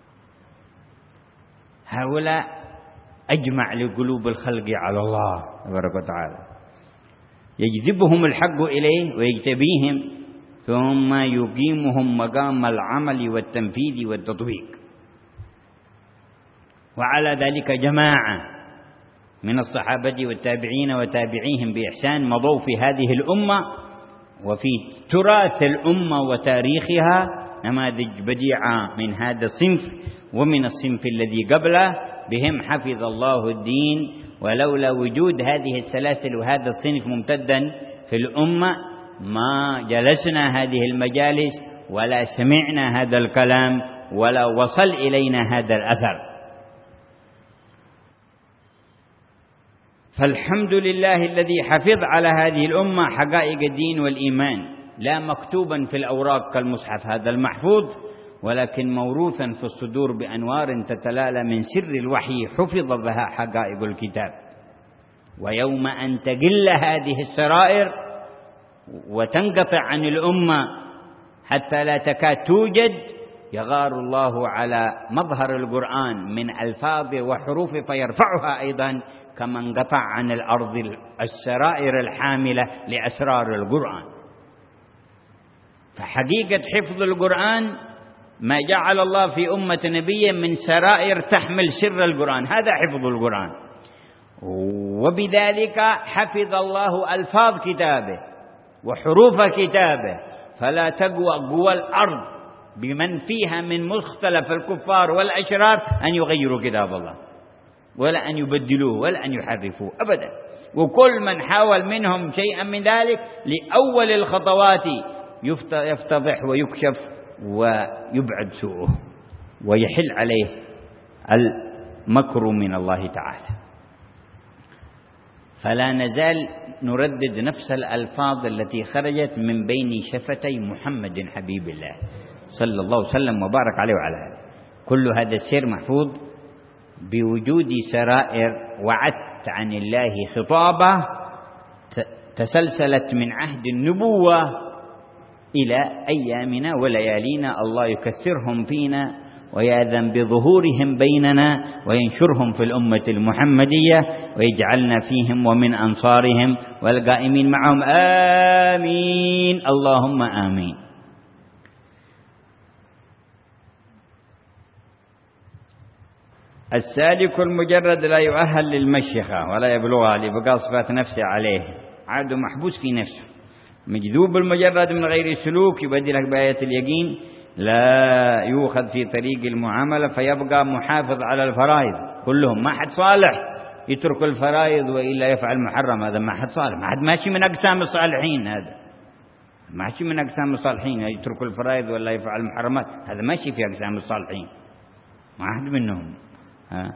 هؤلاء أجمع لقلوب الخلق على الله تبارك وتعالى، يجذبهم الحق إليه ويجتبيهم ثم يقيمهم مقام العمل والتنفيذ والتطبيق. وعلى ذلك جماعة من الصحابة والتابعين وتابعيهم بإحسان مضوا في هذه الأمة، وفي تراث الأمة وتاريخها نماذج بديعة من هذا الصنف ومن الصنف الذي قبله، بهم حفظ الله الدين. ولولا وجود هذه السلاسل وهذا الصنف ممتدا في الأمة ما جلسنا هذه المجالس ولا سمعنا هذا الكلام ولا وصل إلينا هذا الأثر. فالحمد لله الذي حفظ على هذه الأمة حقائق الدين والإيمان، لا مكتوبا في الأوراق كالمصحف هذا المحفوظ، ولكن موروثا في الصدور بأنوار تتلالى من سر الوحي حفظ بها حقائق الكتاب. ويوم أن تقل هذه السرائر وتنقطع عن الأمة حتى لا تكاد توجد، يغار الله على مظهر القرآن من ألفاظ وحروف فيرفعها أيضا، كما انقطع عن الأرض السرائر الحاملة لأسرار القرآن. فحقيقة حفظ القرآن ما جعل الله في أمة نبيه من سرائر تحمل سر القرآن، هذا حفظ القرآن. وبذلك حفظ الله ألفاظ كتابه وحروف كتابه، فلا تقوى قوى الأرض بمن فيها من مختلف الكفار والأشرار أن يغيروا كتاب الله ولا أن يبدلوه ولا أن يحرفوه أبدا. وكل من حاول منهم شيئا من ذلك لأول الخطوات يفتضح ويكشف ويبعد سوءه ويحل عليه المكر من الله تعالى. فلا نزال نردد نفس الألفاظ التي خرجت من بين شفتي محمد حبيب الله صلى الله وسلم وبارك عليه وعلى آله. كل هذا السير محفوظ بوجود سرائر وعدت عن الله خطابة تسلسلت من عهد النبوة إلى أيامنا وليالينا. الله يكثرهم فينا ويأذن بظهورهم بيننا وينشرهم في الأمة المحمدية ويجعلنا فيهم ومن أنصارهم والقائمين معهم، آمين اللهم آمين. السالك المجرد لا يؤهل للمشيخة ولا يبلغها لبقاء صفات نفسه عليه، عاد محبوس في نفسه. مجذوب المجرد من غير سلوك يبدلك بآية اليقين، لا يؤخذ في طريق المعاملة فيبقى محافظ على الفرائض كلهم. ما حد صالح يترك الفرائض وإلا يفعل محرم، هذا ما حد صالح، ما حد ماشي من أقسام الصالحين، هذا ماشي من أقسام الصالحين يترك الفرائض ولا يفعل محرمات، هذا ماشي في أقسام الصالحين، ما حد منهم. ها.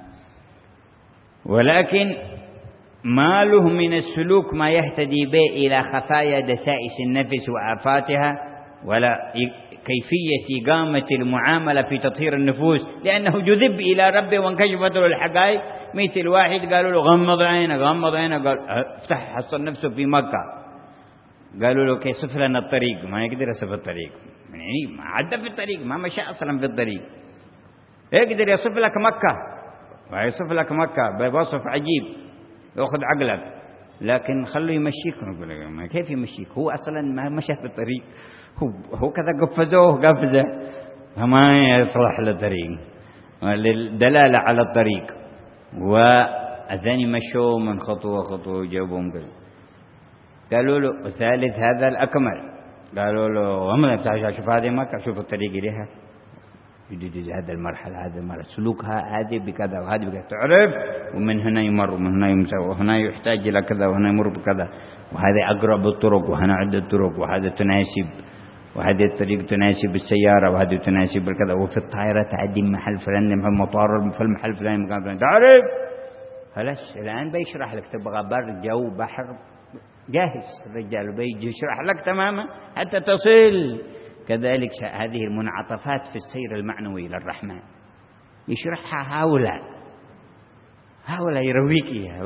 ولكن ما له من السلوك ما يهتدي به إلى خفايا دسائس النفس وآفاتها، ولا كيفية إقامة المعاملة في تطهير النفوس، لأنه جذب إلى ربه وانكشفت له الحقائق. مثل واحد قالوا له غمض عينك غمض عينك، قال افتح، حصل نفسه في مكة، قالوا له كيف صف لنا الطريق، ما يقدر يصف الطريق، يعني ما عدى في الطريق، ما مشى أصلا في الطريق، يقدر يصف لك مكة ويصف لك مكة بوصف عجيب يأخذ عقلك، لكن خلوا يمشيك. نقول له كيف يمشيك، هو أصلا ما مشى في الطريق، هو, هو كذا قفزوه قفزة فما يصلح للطريق، للدلالة على الطريق. والثاني مشوا من خطوة خطوة جابهم كذا، قالوا له الثالث هذا الأكمل، قالوا له وما يفتح، شوف هذه مكة، شوف الطريق إليها، هذا المرحلة هذا المرحلة سلوكها هذه بكذا وهذه بكذا، تعرف، ومن هنا يمر ومن هنا يمسى وهنا يحتاج إلى كذا وهنا يمر بكذا، وهذا أقرب الطرق وهنا عدة طرق، وهذا تناسب، وهذه الطريق تناسب السيارة وهذه تناسب الكذا، وفي الطائرة تعدي محل فلان محل مطار في المحل فلان مكان فلان، تعرف. خلاص الآن بيشرح لك، تبغى بر جو بحر جاهز الرجال بيجي يشرح لك تماما حتى تصل. كذلك هذه المنعطفات في السير المعنوي للرحمن يشرحها هؤلاء هؤلاء يرويك إياها،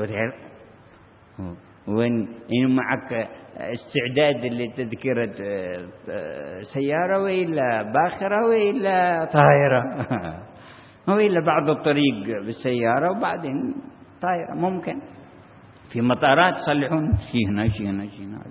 وإن معك استعداد لتذكرة سيارة وإلا باخرة وإلا طائرة وإلا بعض الطريق بالسيارة وبعدين طائرة، ممكن في مطارات يصلحون شيء هنا شيء هنا شيء هنا.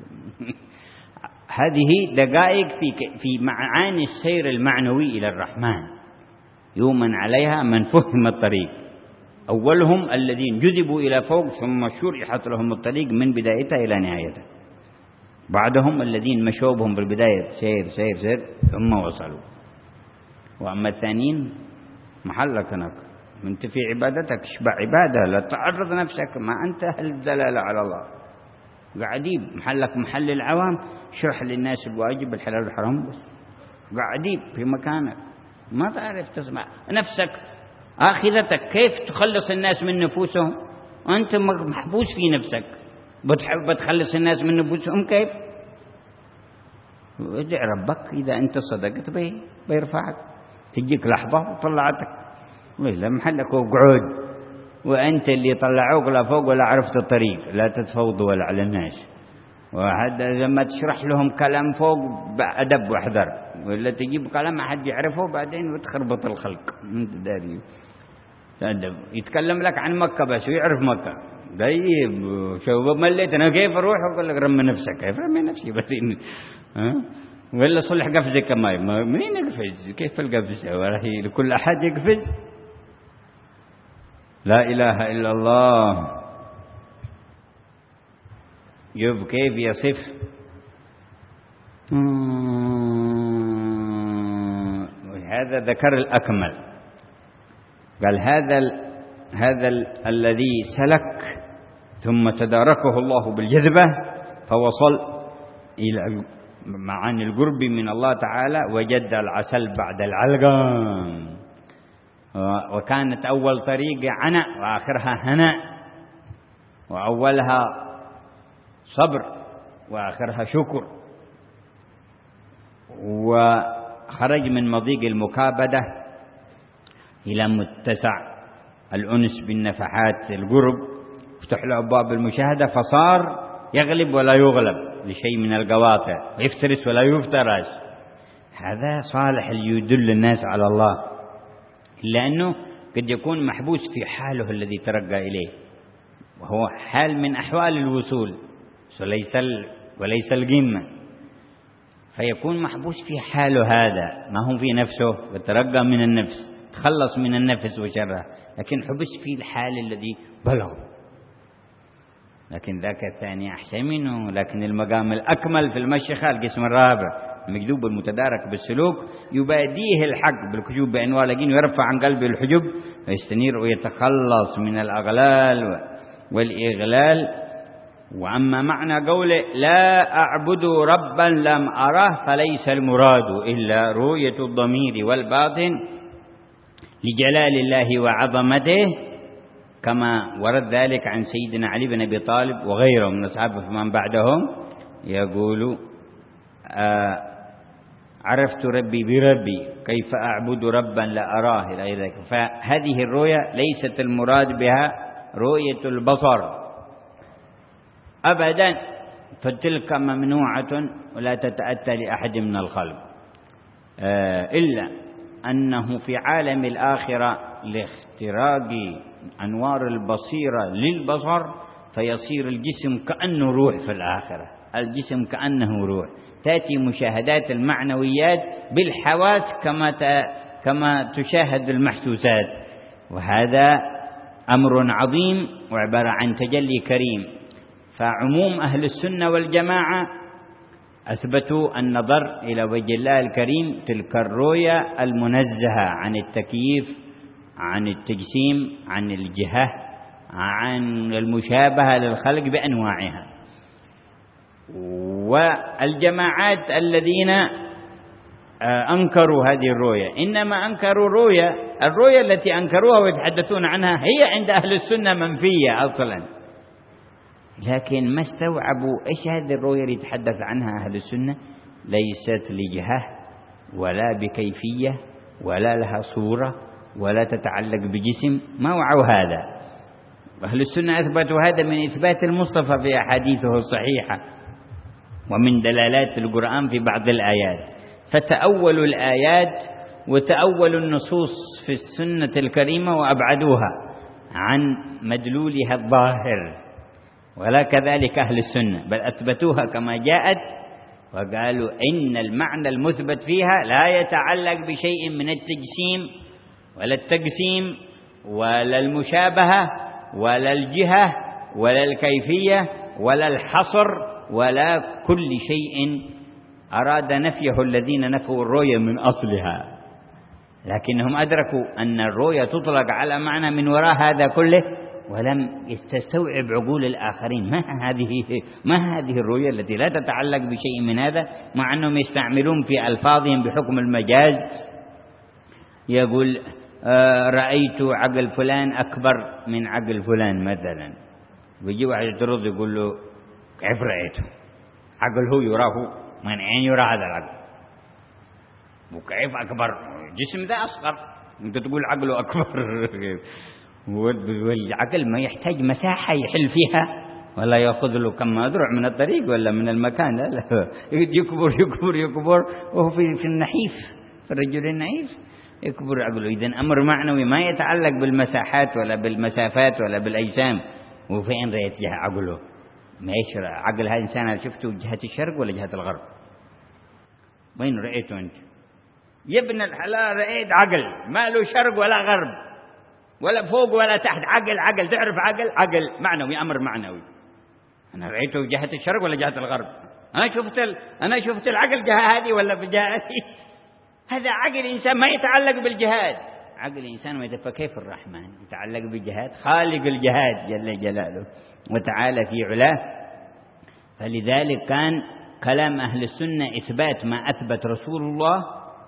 هذه دقائق في في معاني السير المعنوي إلى الرحمن يؤمن عليها من فهم الطريق أولهم الذين جذبوا إلى فوق ثم شرحت لهم الطريق من بدايته إلى نهايته، بعدهم الذين مشوا بهم بالبداية سير سير سير ثم وصلوا. وأما الثانيين محلك هناك، أنت في عبادتك اشبع عبادة، لا تعرض نفسك، ما أنت أهل الدلالة على الله، قاعدين محلك محل العوام، شرح للناس الواجب الحلال والحرام بس، قاعدين في مكانك ما تعرف تسمع نفسك آخذتك. كيف تخلص الناس من نفوسهم وأنت محبوس في نفسك؟ بتحب تخلص الناس من نفوسهم كيف؟ ادع ربك إذا أنت صدقت به بيرفعك، تجيك لحظة وطلعتك ولا محلك وقعود، وأنت اللي طلعوك لا فوق ولا عرفت الطريق، لا تتفوض ولا على الناس. وهذا لما تشرح لهم كلام فوق بأدب واحذر، ولا تجيب كلام أحد يعرفه بعدين وتخربط الخلق. أنت داري تأدب، يتكلم لك عن مكة بس ويعرف مكة، طيب شو مليت أنا كيف أروح؟ أقول لك رمي نفسك. كيف رمي نفسي بعدين؟ ها ولا صلح قفزك كمان، مين يقفز؟ كيف القفز؟ لكل أحد يقفز؟ لا إله إلا الله. يب كيف يصف هذا ذكر الأكمل، قال هذا ال هذا ال الذي سلك ثم تداركه الله بالجذبة فوصل إلى معاني القرب من الله تعالى، وجد العسل بعد العلقم، وكانت أول طريق عناء وآخرها هناء، وأولها صبر وآخرها شكر، وخرج من مضيق المكابدة إلى متسع الأنس بالنفحات القرب، فتح له أبواب المشاهدة فصار يغلب ولا يغلب لشيء من القواطع، ويفترس ولا يفترس. هذا صالح ليدل الناس على الله، لأنه قد يكون محبوس في حاله الذي ترقى إليه، وهو حال من أحوال الوصول وليس وليس القمة، فيكون محبوس في حاله هذا، ما هو في نفسه وترقى من النفس، تخلص من النفس وشرها، لكن حبس في الحال الذي بلغه. لكن ذاك الثاني أحسن منه، لكن المقام الأكمل في المشيخة القسم الرابع المجذوب المتدارك بالسلوك، يباديه الحق بالكشوف بأنواع لقين، ويرفع عن قلبه الحجب ويستنير ويتخلص من الأغلال والإغلال. وأما معنى قوله لا أعبد ربا لم أره فليس المراد إلا رؤية الضمير والباطن لجلال الله وعظمته، كما ورد ذلك عن سيدنا علي بن أبي طالب وغيره من أصحابه فمن بعدهم، يقول آه عرفت ربي بربي كيف أعبد ربا لا أراه إلى غير ذلك. فهذه الرؤية ليست المراد بها رؤية البصر أبدا، فتلك ممنوعة ولا تتأتى لأحد من الخلق، آه إلا أنه في عالم الآخرة لاختراق أنوار البصيرة للبصر فيصير الجسم كأنه روح في الآخرة، الجسم كأنه روح، تأتي مشاهدات المعنويات بالحواس كما كما تشاهد المحسوسات، وهذا أمر عظيم وعبارة عن تجلي كريم. فعموم أهل السنة والجماعة أثبتوا النظر إلى وجه الله الكريم، تلك الرؤية المنزهة عن التكييف، عن التجسيم، عن الجهة، عن المشابهة للخلق بأنواعها. والجماعات الذين أنكروا هذه الرؤية إنما أنكروا الرؤية الرؤية التي أنكروها ويتحدثون عنها هي عند أهل السنة منفية أصلا، لكن ما استوعبوا إيش هذه الرؤية اللي يتحدث عنها أهل السنة، ليست لجهة ولا بكيفية ولا لها صورة ولا تتعلق بجسم، ما وعوا هذا. أهل السنة أثبتوا هذا من إثبات المصطفى في أحاديثه الصحيحة ومن دلالات القرآن في بعض الآيات، فتأولوا الآيات وتأولوا النصوص في السنة الكريمة وأبعدوها عن مدلولها الظاهر، ولا كذلك أهل السنة، بل أثبتوها كما جاءت، وقالوا إن المعنى المثبت فيها لا يتعلق بشيء من التجسيم ولا التقسيم ولا المشابهة ولا الجهة ولا الكيفية ولا الحصر ولا كل شيء أراد نفيه الذين نفوا الرؤية من أصلها، لكنهم أدركوا أن الرؤية تطلق على معنى من وراء هذا كله، ولم يستوعب عقول الآخرين ما هذه ما هذه الرؤية التي لا تتعلق بشيء من هذا، مع أنهم يستعملون في ألفاظهم بحكم المجاز. يقول آه رأيت عقل فلان أكبر من عقل فلان مثلا، ويجي واحد يترد يقول له كيف رأيته؟ عقل هو يراه من عين يرى هذا العقل، وكيف أكبر؟ جسم ذا أصغر، أنت تقول عقله أكبر. والعقل ما يحتاج مساحة يحل فيها ولا يأخذ له كم أذرع من الطريق ولا من المكان، لا لا يكبر يكبر يكبر وهو في في النحيف، في الرجل النحيف يكبر عقله. إذن أمر معنوي ما يتعلق بالمساحات ولا بالمسافات ولا بالأجسام. وفين رأيت جهة عقله؟ ما يشرع عقل هذا الإنسان شفته جهة الشرق ولا جهة الغرب؟ وين رأيته أنت؟ يا ابن الحلال رأيت عقل ما له شرق ولا غرب ولا فوق ولا تحت، عقل عقل تعرف عقل عقل معنوي، أمر معنوي. أنا رأيته جهة الشرق ولا جهة الغرب؟ أنا شفت ال... أنا شفت العقل جهة هذه ولا بجهة هذه؟ هذا عقل إنسان ما يتعلق بالجهاد. عقل إنسان ما يتفق كيف الرحمن يتعلق بالجهاد؟ خالق الجهاد جل جلاله وتعالى في علاه. فلذلك كان كلام أهل السنة إثبات ما أثبت رسول الله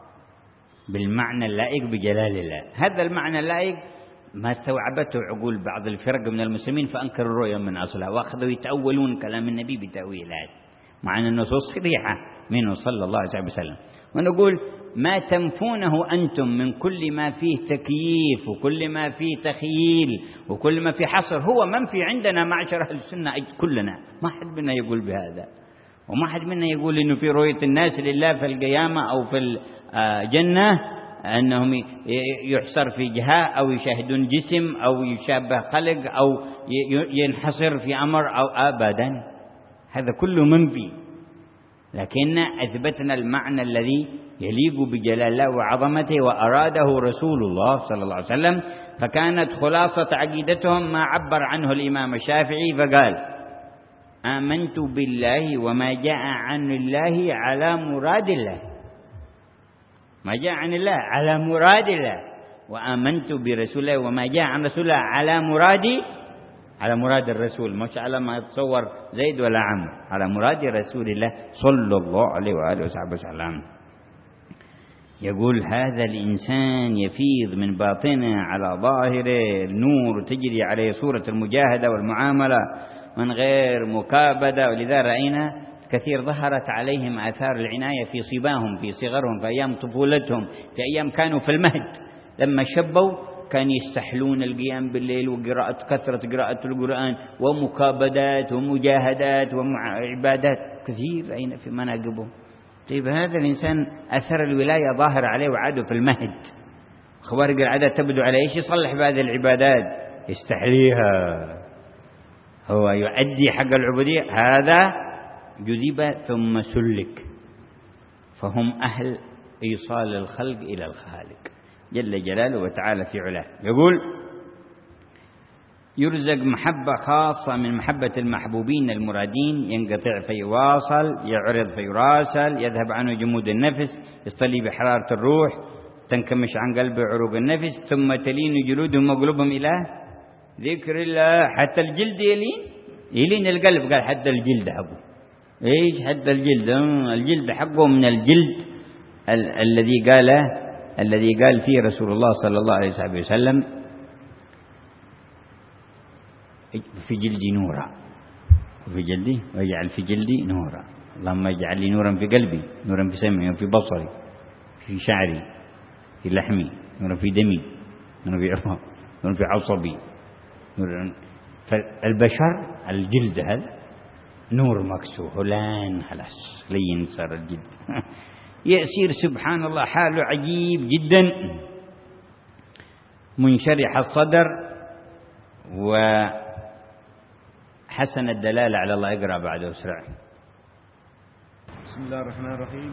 بالمعنى اللائق بجلال الله. هذا المعنى اللائق ما استوعبته عقول بعض الفرق من المسلمين فأنكروا الرؤيا من أصلها وأخذوا يتأولون كلام النبي بتأويلات، مع أن النصوص صريحة منه صلى الله عليه وسلم. ونقول ما تنفونه أنتم من كل ما فيه تكييف وكل ما فيه تخييل وكل ما فيه حصر هو منفي عندنا معشر أهل السنة كلنا. ما حد منا يقول بهذا، وما حد منا يقول إنه في رؤية الناس لله في القيامة أو في الجنة أنهم يحصر في جهة أو يشاهدون جسم أو يشابه خلق أو ينحصر في أمر أو أبدا، هذا كله منفي. لكن أثبتنا المعنى الذي يليق بجلال الله وعظمته وأراده رسول الله صلى الله عليه وسلم. فكانت خلاصة عقيدتهم ما عبر عنه الإمام الشافعي فقال آمنت بالله وما جاء عن الله على مراد الله، ما جاء عن الله على مراد الله، وآمنت برسول الله وما جاء عن رسول الله على مرادي على مراد الرسول، مش على ما يتصور زيد ولا عمرو، على مراد رسول الله صلى الله عليه وآله وصحبه وسلم. يقول هذا الإنسان يفيض من باطنه على ظاهره النور تجري عليه صورة المجاهدة والمعاملة من غير مكابدة. ولذا رأينا كثير ظهرت عليهم آثار العناية في صباهم في صغرهم في أيام طفولتهم في أيام كانوا في المهد، لما شبوا كان يستحلون القيام بالليل وقراءة كثرة قراءة القرآن ومكابدات ومجاهدات وعبادات كثير أين في مناقبهم. طيب هذا الإنسان أثر الولاية ظاهر عليه وعاده في المهد، خوارق العادات تبدو عليه، إيش يصلح بهذه العبادات؟ يستحليها، هو يؤدي حق العبودية، هذا جذب ثم سلك. فهم أهل إيصال الخلق إلى الخالق جل جلاله وتعالى في علاه. يقول يرزق محبة خاصة من محبة المحبوبين المرادين، ينقطع فيواصل، يعرض فيراسل، يذهب عنه جمود النفس، يصطلي بحرارة الروح، تنكمش عن قلبه عروق النفس، ثم تلين جلودهم وقلوبهم إلى ذكر الله. حتى الجلد يلين يلين القلب، قال حتى الجلد حقه. إيش حتى الجلد؟ الجلد حقه من الجلد ال- الذي قاله الذي قال فيه رسول الله صلى الله عليه وسلم في جلدي نورا وفي جلدي ويجعل في جلدي نورا، اللهم اجعل لي نورا في قلبي، نورا في سمعي وفي بصري، في شعري، في لحمي، نورا في دمي، نورا في عصبي، نورا في عصبي، نورا. فالبشر الجلد هذا نور مكسوح لان خلاص لين صار الجلد يصير سبحان الله حاله عجيب جدا، منشرح الصدر وحسن الدلالة على الله. اقرأ بعده اسرع.
بسم الله الرحمن الرحيم.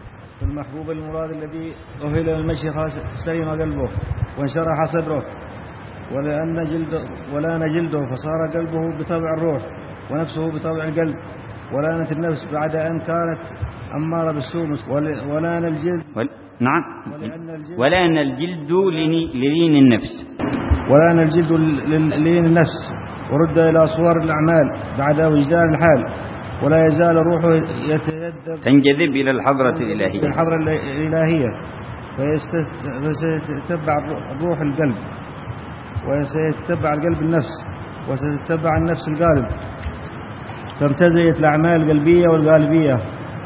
المحبوب المراد الذي أهل المشي سلم قلبه وانشرح صدره ولأن جلده ولان جلده فصار قلبه بطبع الروح ونفسه بطبع القلب، ولانت النفس بعد أن كانت أمارة بالسوء، ولان الجلد
ول... نعم ولان الجلد للين النفس
ولان الجلد للين النفس ورد إلى صور الأعمال بعد وجدان الحال، ولا يزال روحه يتيدب
تنجذب إلى الحضرة الإلهية
الحضرة الإلهية فسيتتبع الروح القلب، وسيتتبع القلب النفس، وسيتتبع النفس القالب، فامتزجت الأعمال القلبية والقالبية،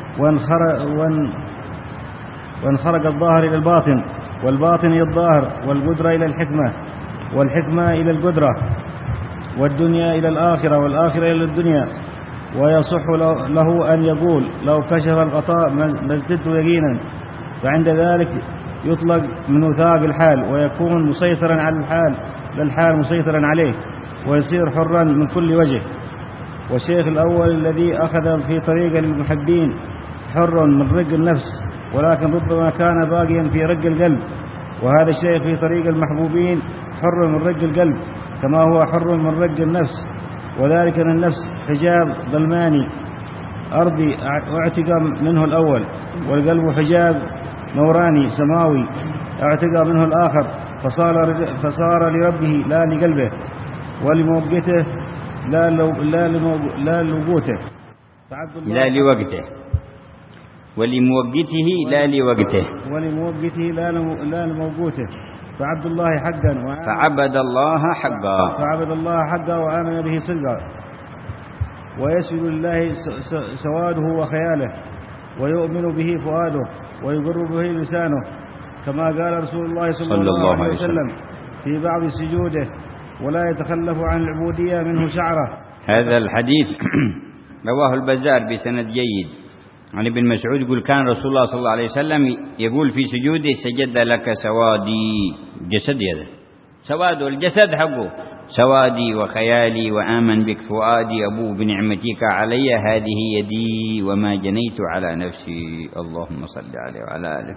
وانخرج الظاهر إلى الباطن، والباطن إلى الظاهر، والقدرة إلى الحكمة، والحكمة إلى القدرة، والدنيا إلى الآخرة، والآخرة إلى الدنيا. ويصح له أن يقول لو كشف الغطاء ما ازددت يقينا، فعند ذلك يطلق من وثاق الحال، ويكون مسيطرا على الحال للحال مسيطرا عليه، ويصير حرا من كل وجه. والشيخ الأول الذي أخذ في طريق المحبين حر من رق النفس، ولكن ربما كان باقيا في رق القلب، وهذا الشيخ في طريق المحبوبين حر من رق القلب كما هو حر من رق النفس، وذلك أن النفس حجاب ظلماني أرضي اعتقى منه الأول، والقلب حجاب نوراني سماوي اعتقى منه الآخر، فصار, فصار لربه لا لقلبه، ولموقته لا, لا, لا لوقوته
لا لوقته ولموقته لا لوقته
ولموقته لا لا لموقوته فعبد الله حقا
فعبد الله حقا
فعبد الله حقا وآمن به صدقا، ويسجد لله سواده وخياله، ويؤمن به فؤاده، ويقر به لسانه، كما قال رسول الله صلى الله عليه وسلم في بعض سجوده، ولا يتخلف عن العبودية منه شعره.
هذا الحديث رواه البزار بسند جيد عن ابن مسعود يقول كان رسول الله صلى الله عليه وسلم يقول في سجوده سجد لك سوادي، جسد هذا سواد الجسد حقه، سوادي وخيالي وآمن بك فؤادي أبو بنعمتك علي، هذه يدي وما جنيت على نفسي. اللهم صل عليه وعلى آله.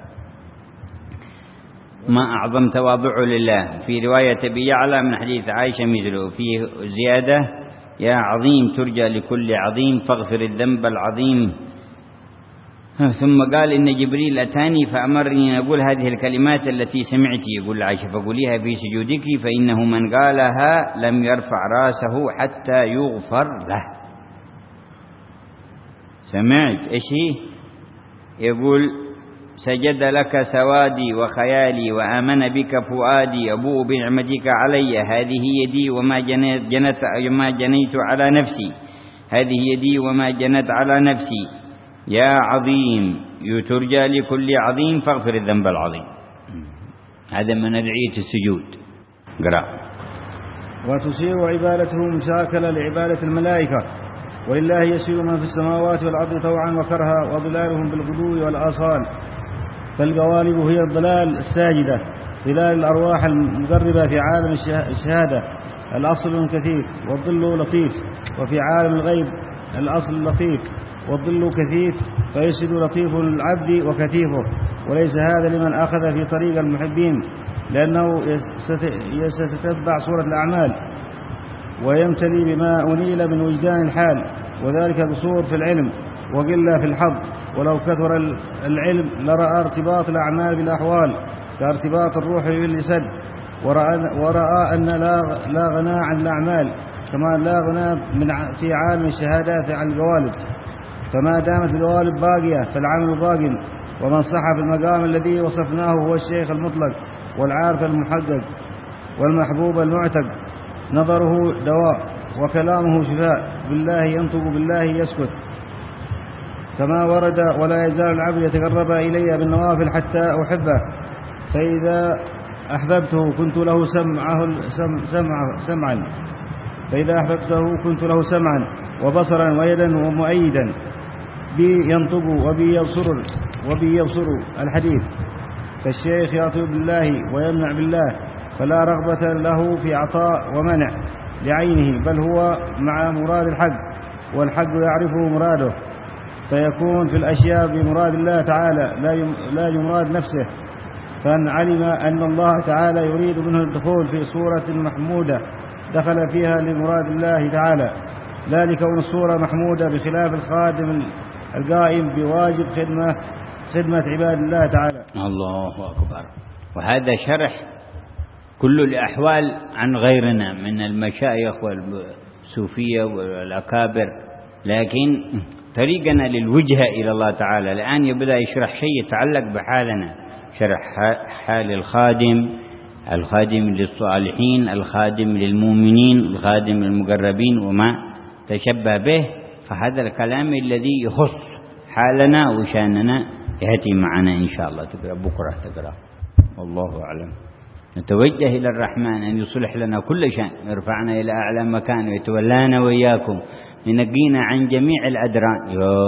ما أعظم تواضع لله. في رواية أبي يعلى من حديث عائشة مثله فيه زيادة يا عظيم ترجى لكل عظيم فاغفر الذنب العظيم. ثم قال إن جبريل أتاني فأمرني أن أقول هذه الكلمات التي سمعتي، يقول عائشة فقوليها في سجودك، فإنه من قالها لم يرفع راسه حتى يغفر له. سمعت إيش هي؟ يقول سجد لك سوادي وخيالي وآمن بك فؤادي أبوء بنعمتك علي، هذه يدي وما جنت, جنت وما جنيت على نفسي، هذه يدي وما جنت على نفسي، يا عظيم يترجى لكل عظيم فاغفر الذنب العظيم. هذا من أدعية السجود. قرأ.
وتصير عبادته مشاكلة لعبادة الملائكة، ولله يسير من في السماوات والأرض طوعا وكرها، وظلالهم بالغدو والآصال، فالقوالب هي الضلال الساجدة، ظلال الأرواح المقربة في عالم الشهادة الأصل كثيف والظل لطيف، وفي عالم الغيب الأصل لطيف والظل كثيف، فيسد لطيف العبد وكثيفه، وليس هذا لمن أخذ في طريق المحبين، لأنه يستتبع صورة الأعمال ويمتلي بما أنيل من وجدان الحال، وذلك قصور في العلم وقلة في الحظ. ولو كثر العلم لرأى ارتباط الأعمال بالأحوال كارتباط الروح بالجسد، ورأى, ورأى أن لا, لا غنى عن الأعمال كما لا غنى من في عالم الشهادات عن القوالب، فما دامت القوالب باقية فالعمل باق. ومن صح في المقام الذي وصفناه هو الشيخ المطلق والعارف المحقق والمحبوب المعتق، نظره دواء وكلامه شفاء، بالله ينطق بالله يسكت، كما ورد ولا يزال العبد يتقرب إلي بالنوافل حتى أحبه، فإذا أحببته كنت له سمعه سمع سمعا فإذا أحببته كنت له سمعا وبصرا ويدا ومؤيدا، بي ينطق وبي يبصر وبي يبصر الحديث. فالشيخ يعطي بالله ويمنع بالله، فلا رغبة له في عطاء ومنع لعينه، بل هو مع مراد الحق، والحق يعرفه مراده، فيكون في الأشياء بمراد الله تعالى لا لا يمراد نفسه، فأن علم أن الله تعالى يريد منه الدخول في صورة محمودة دخل فيها لمراد الله تعالى، لا لكون الصورة محمودة، بخلاف الخادم القائم بواجب خدمة خدمة عباد الله تعالى.
الله أكبر. وهذا شرح كل الأحوال عن غيرنا من المشايخ والصوفية والأكابر، لكن طريقنا للوجهة إلى الله تعالى. الآن يبدأ يشرح شيء يتعلق بحالنا، شرح حال الخادم، الخادم للصالحين، الخادم للمؤمنين، الخادم للمقربين وما تشبه به. فهذا الكلام الذي يخص حالنا وشاننا يأتي معنا إن شاء الله. تقرأ بكرة تقرأ. والله أعلم. نتوجه إلى الرحمن أن يصلح لنا كل شيء، يرفعنا إلى أعلى مكان ويتولانا وإياكم، ينقينا عن جميع الأدران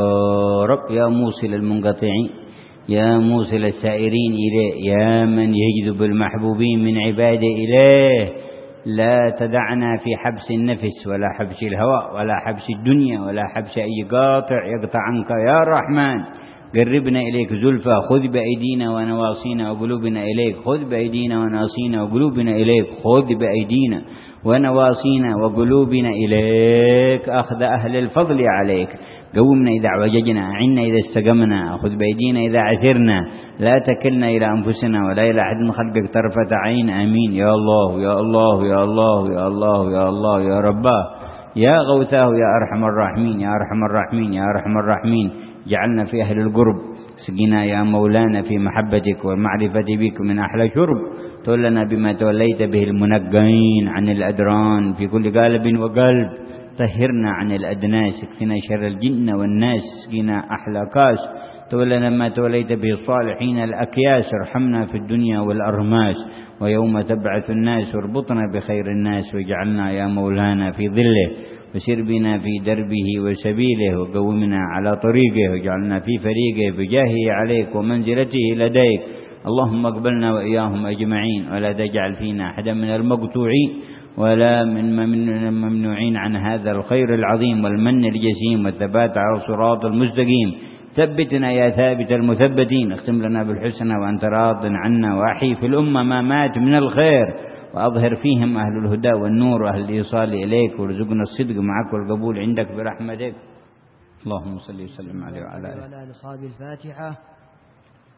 يا رب، يا موصل المنقطعين، يا موصل السائرين إليه، يا من يجذب المحبوبين من عباده إليه. لا تدعنا في حبس النفس ولا حبس الهواء ولا حبس الدنيا ولا حبس أي قاطع يقطع عنك يا رحمن. قربنا إليك زلفى، خذ بأيدينا ونواصينا وقلوبنا إليك، خذ بأيدينا ونواصينا وقلوبنا إليك، خذ بأيدينا ونواصينا وقلوبنا إليك أخذ أهل الفضل عليك. قومنا إذا اعوججنا، أعنا إذا استقمنا، خذ بأيدينا إذا عثرنا، لا تكلنا إلى أنفسنا ولا إلى أحد من خلقك طرفة عين. آمين يا الله يا الله يا الله يا الله يا الله يا رباه يا غوثاه يا أرحم الراحمين يا أرحم الراحمين يا أرحم الراحمين. جعلنا في أهل القرب، سقنا يا مولانا في محبتك والمعرفة بك من أحلى شرب. تولنا بما توليت به المنقين عن الأدران في كل قالب وقلب. طهرنا عن الأدناس، اكفنا شر الجن والناس، سقنا أحلى كاس. تولنا ما توليت به الصالحين الأكياس. ارحمنا في الدنيا والأرماس، ويوم تبعث الناس واربطنا بخير الناس. وجعلنا يا مولانا في ظله، وسر بنا في دربه وسبيله، وقومنا على طريقه، وجعلنا في فريقه بجاهه عليك ومنزلته لديك. اللهم اقبلنا وإياهم أجمعين، ولا تجعل فينا أحدا من المقطوعين ولا من الممنوعين عن هذا الخير العظيم والمن الجسيم والثبات على الصراط المستقيم. ثبتنا يا ثابت المثبتين، اختم لنا بالحسنى وأنت راض عنا، وأحي في الأمة ما مات من الخير، وأظهر فيهم أهل الهدى والنور وأهل الإيصال إليك، وارزقنا الصدق معك والقبول عندك برحمتك. اللهم صل وسلم عليه وعلى آله.
الفاتحة.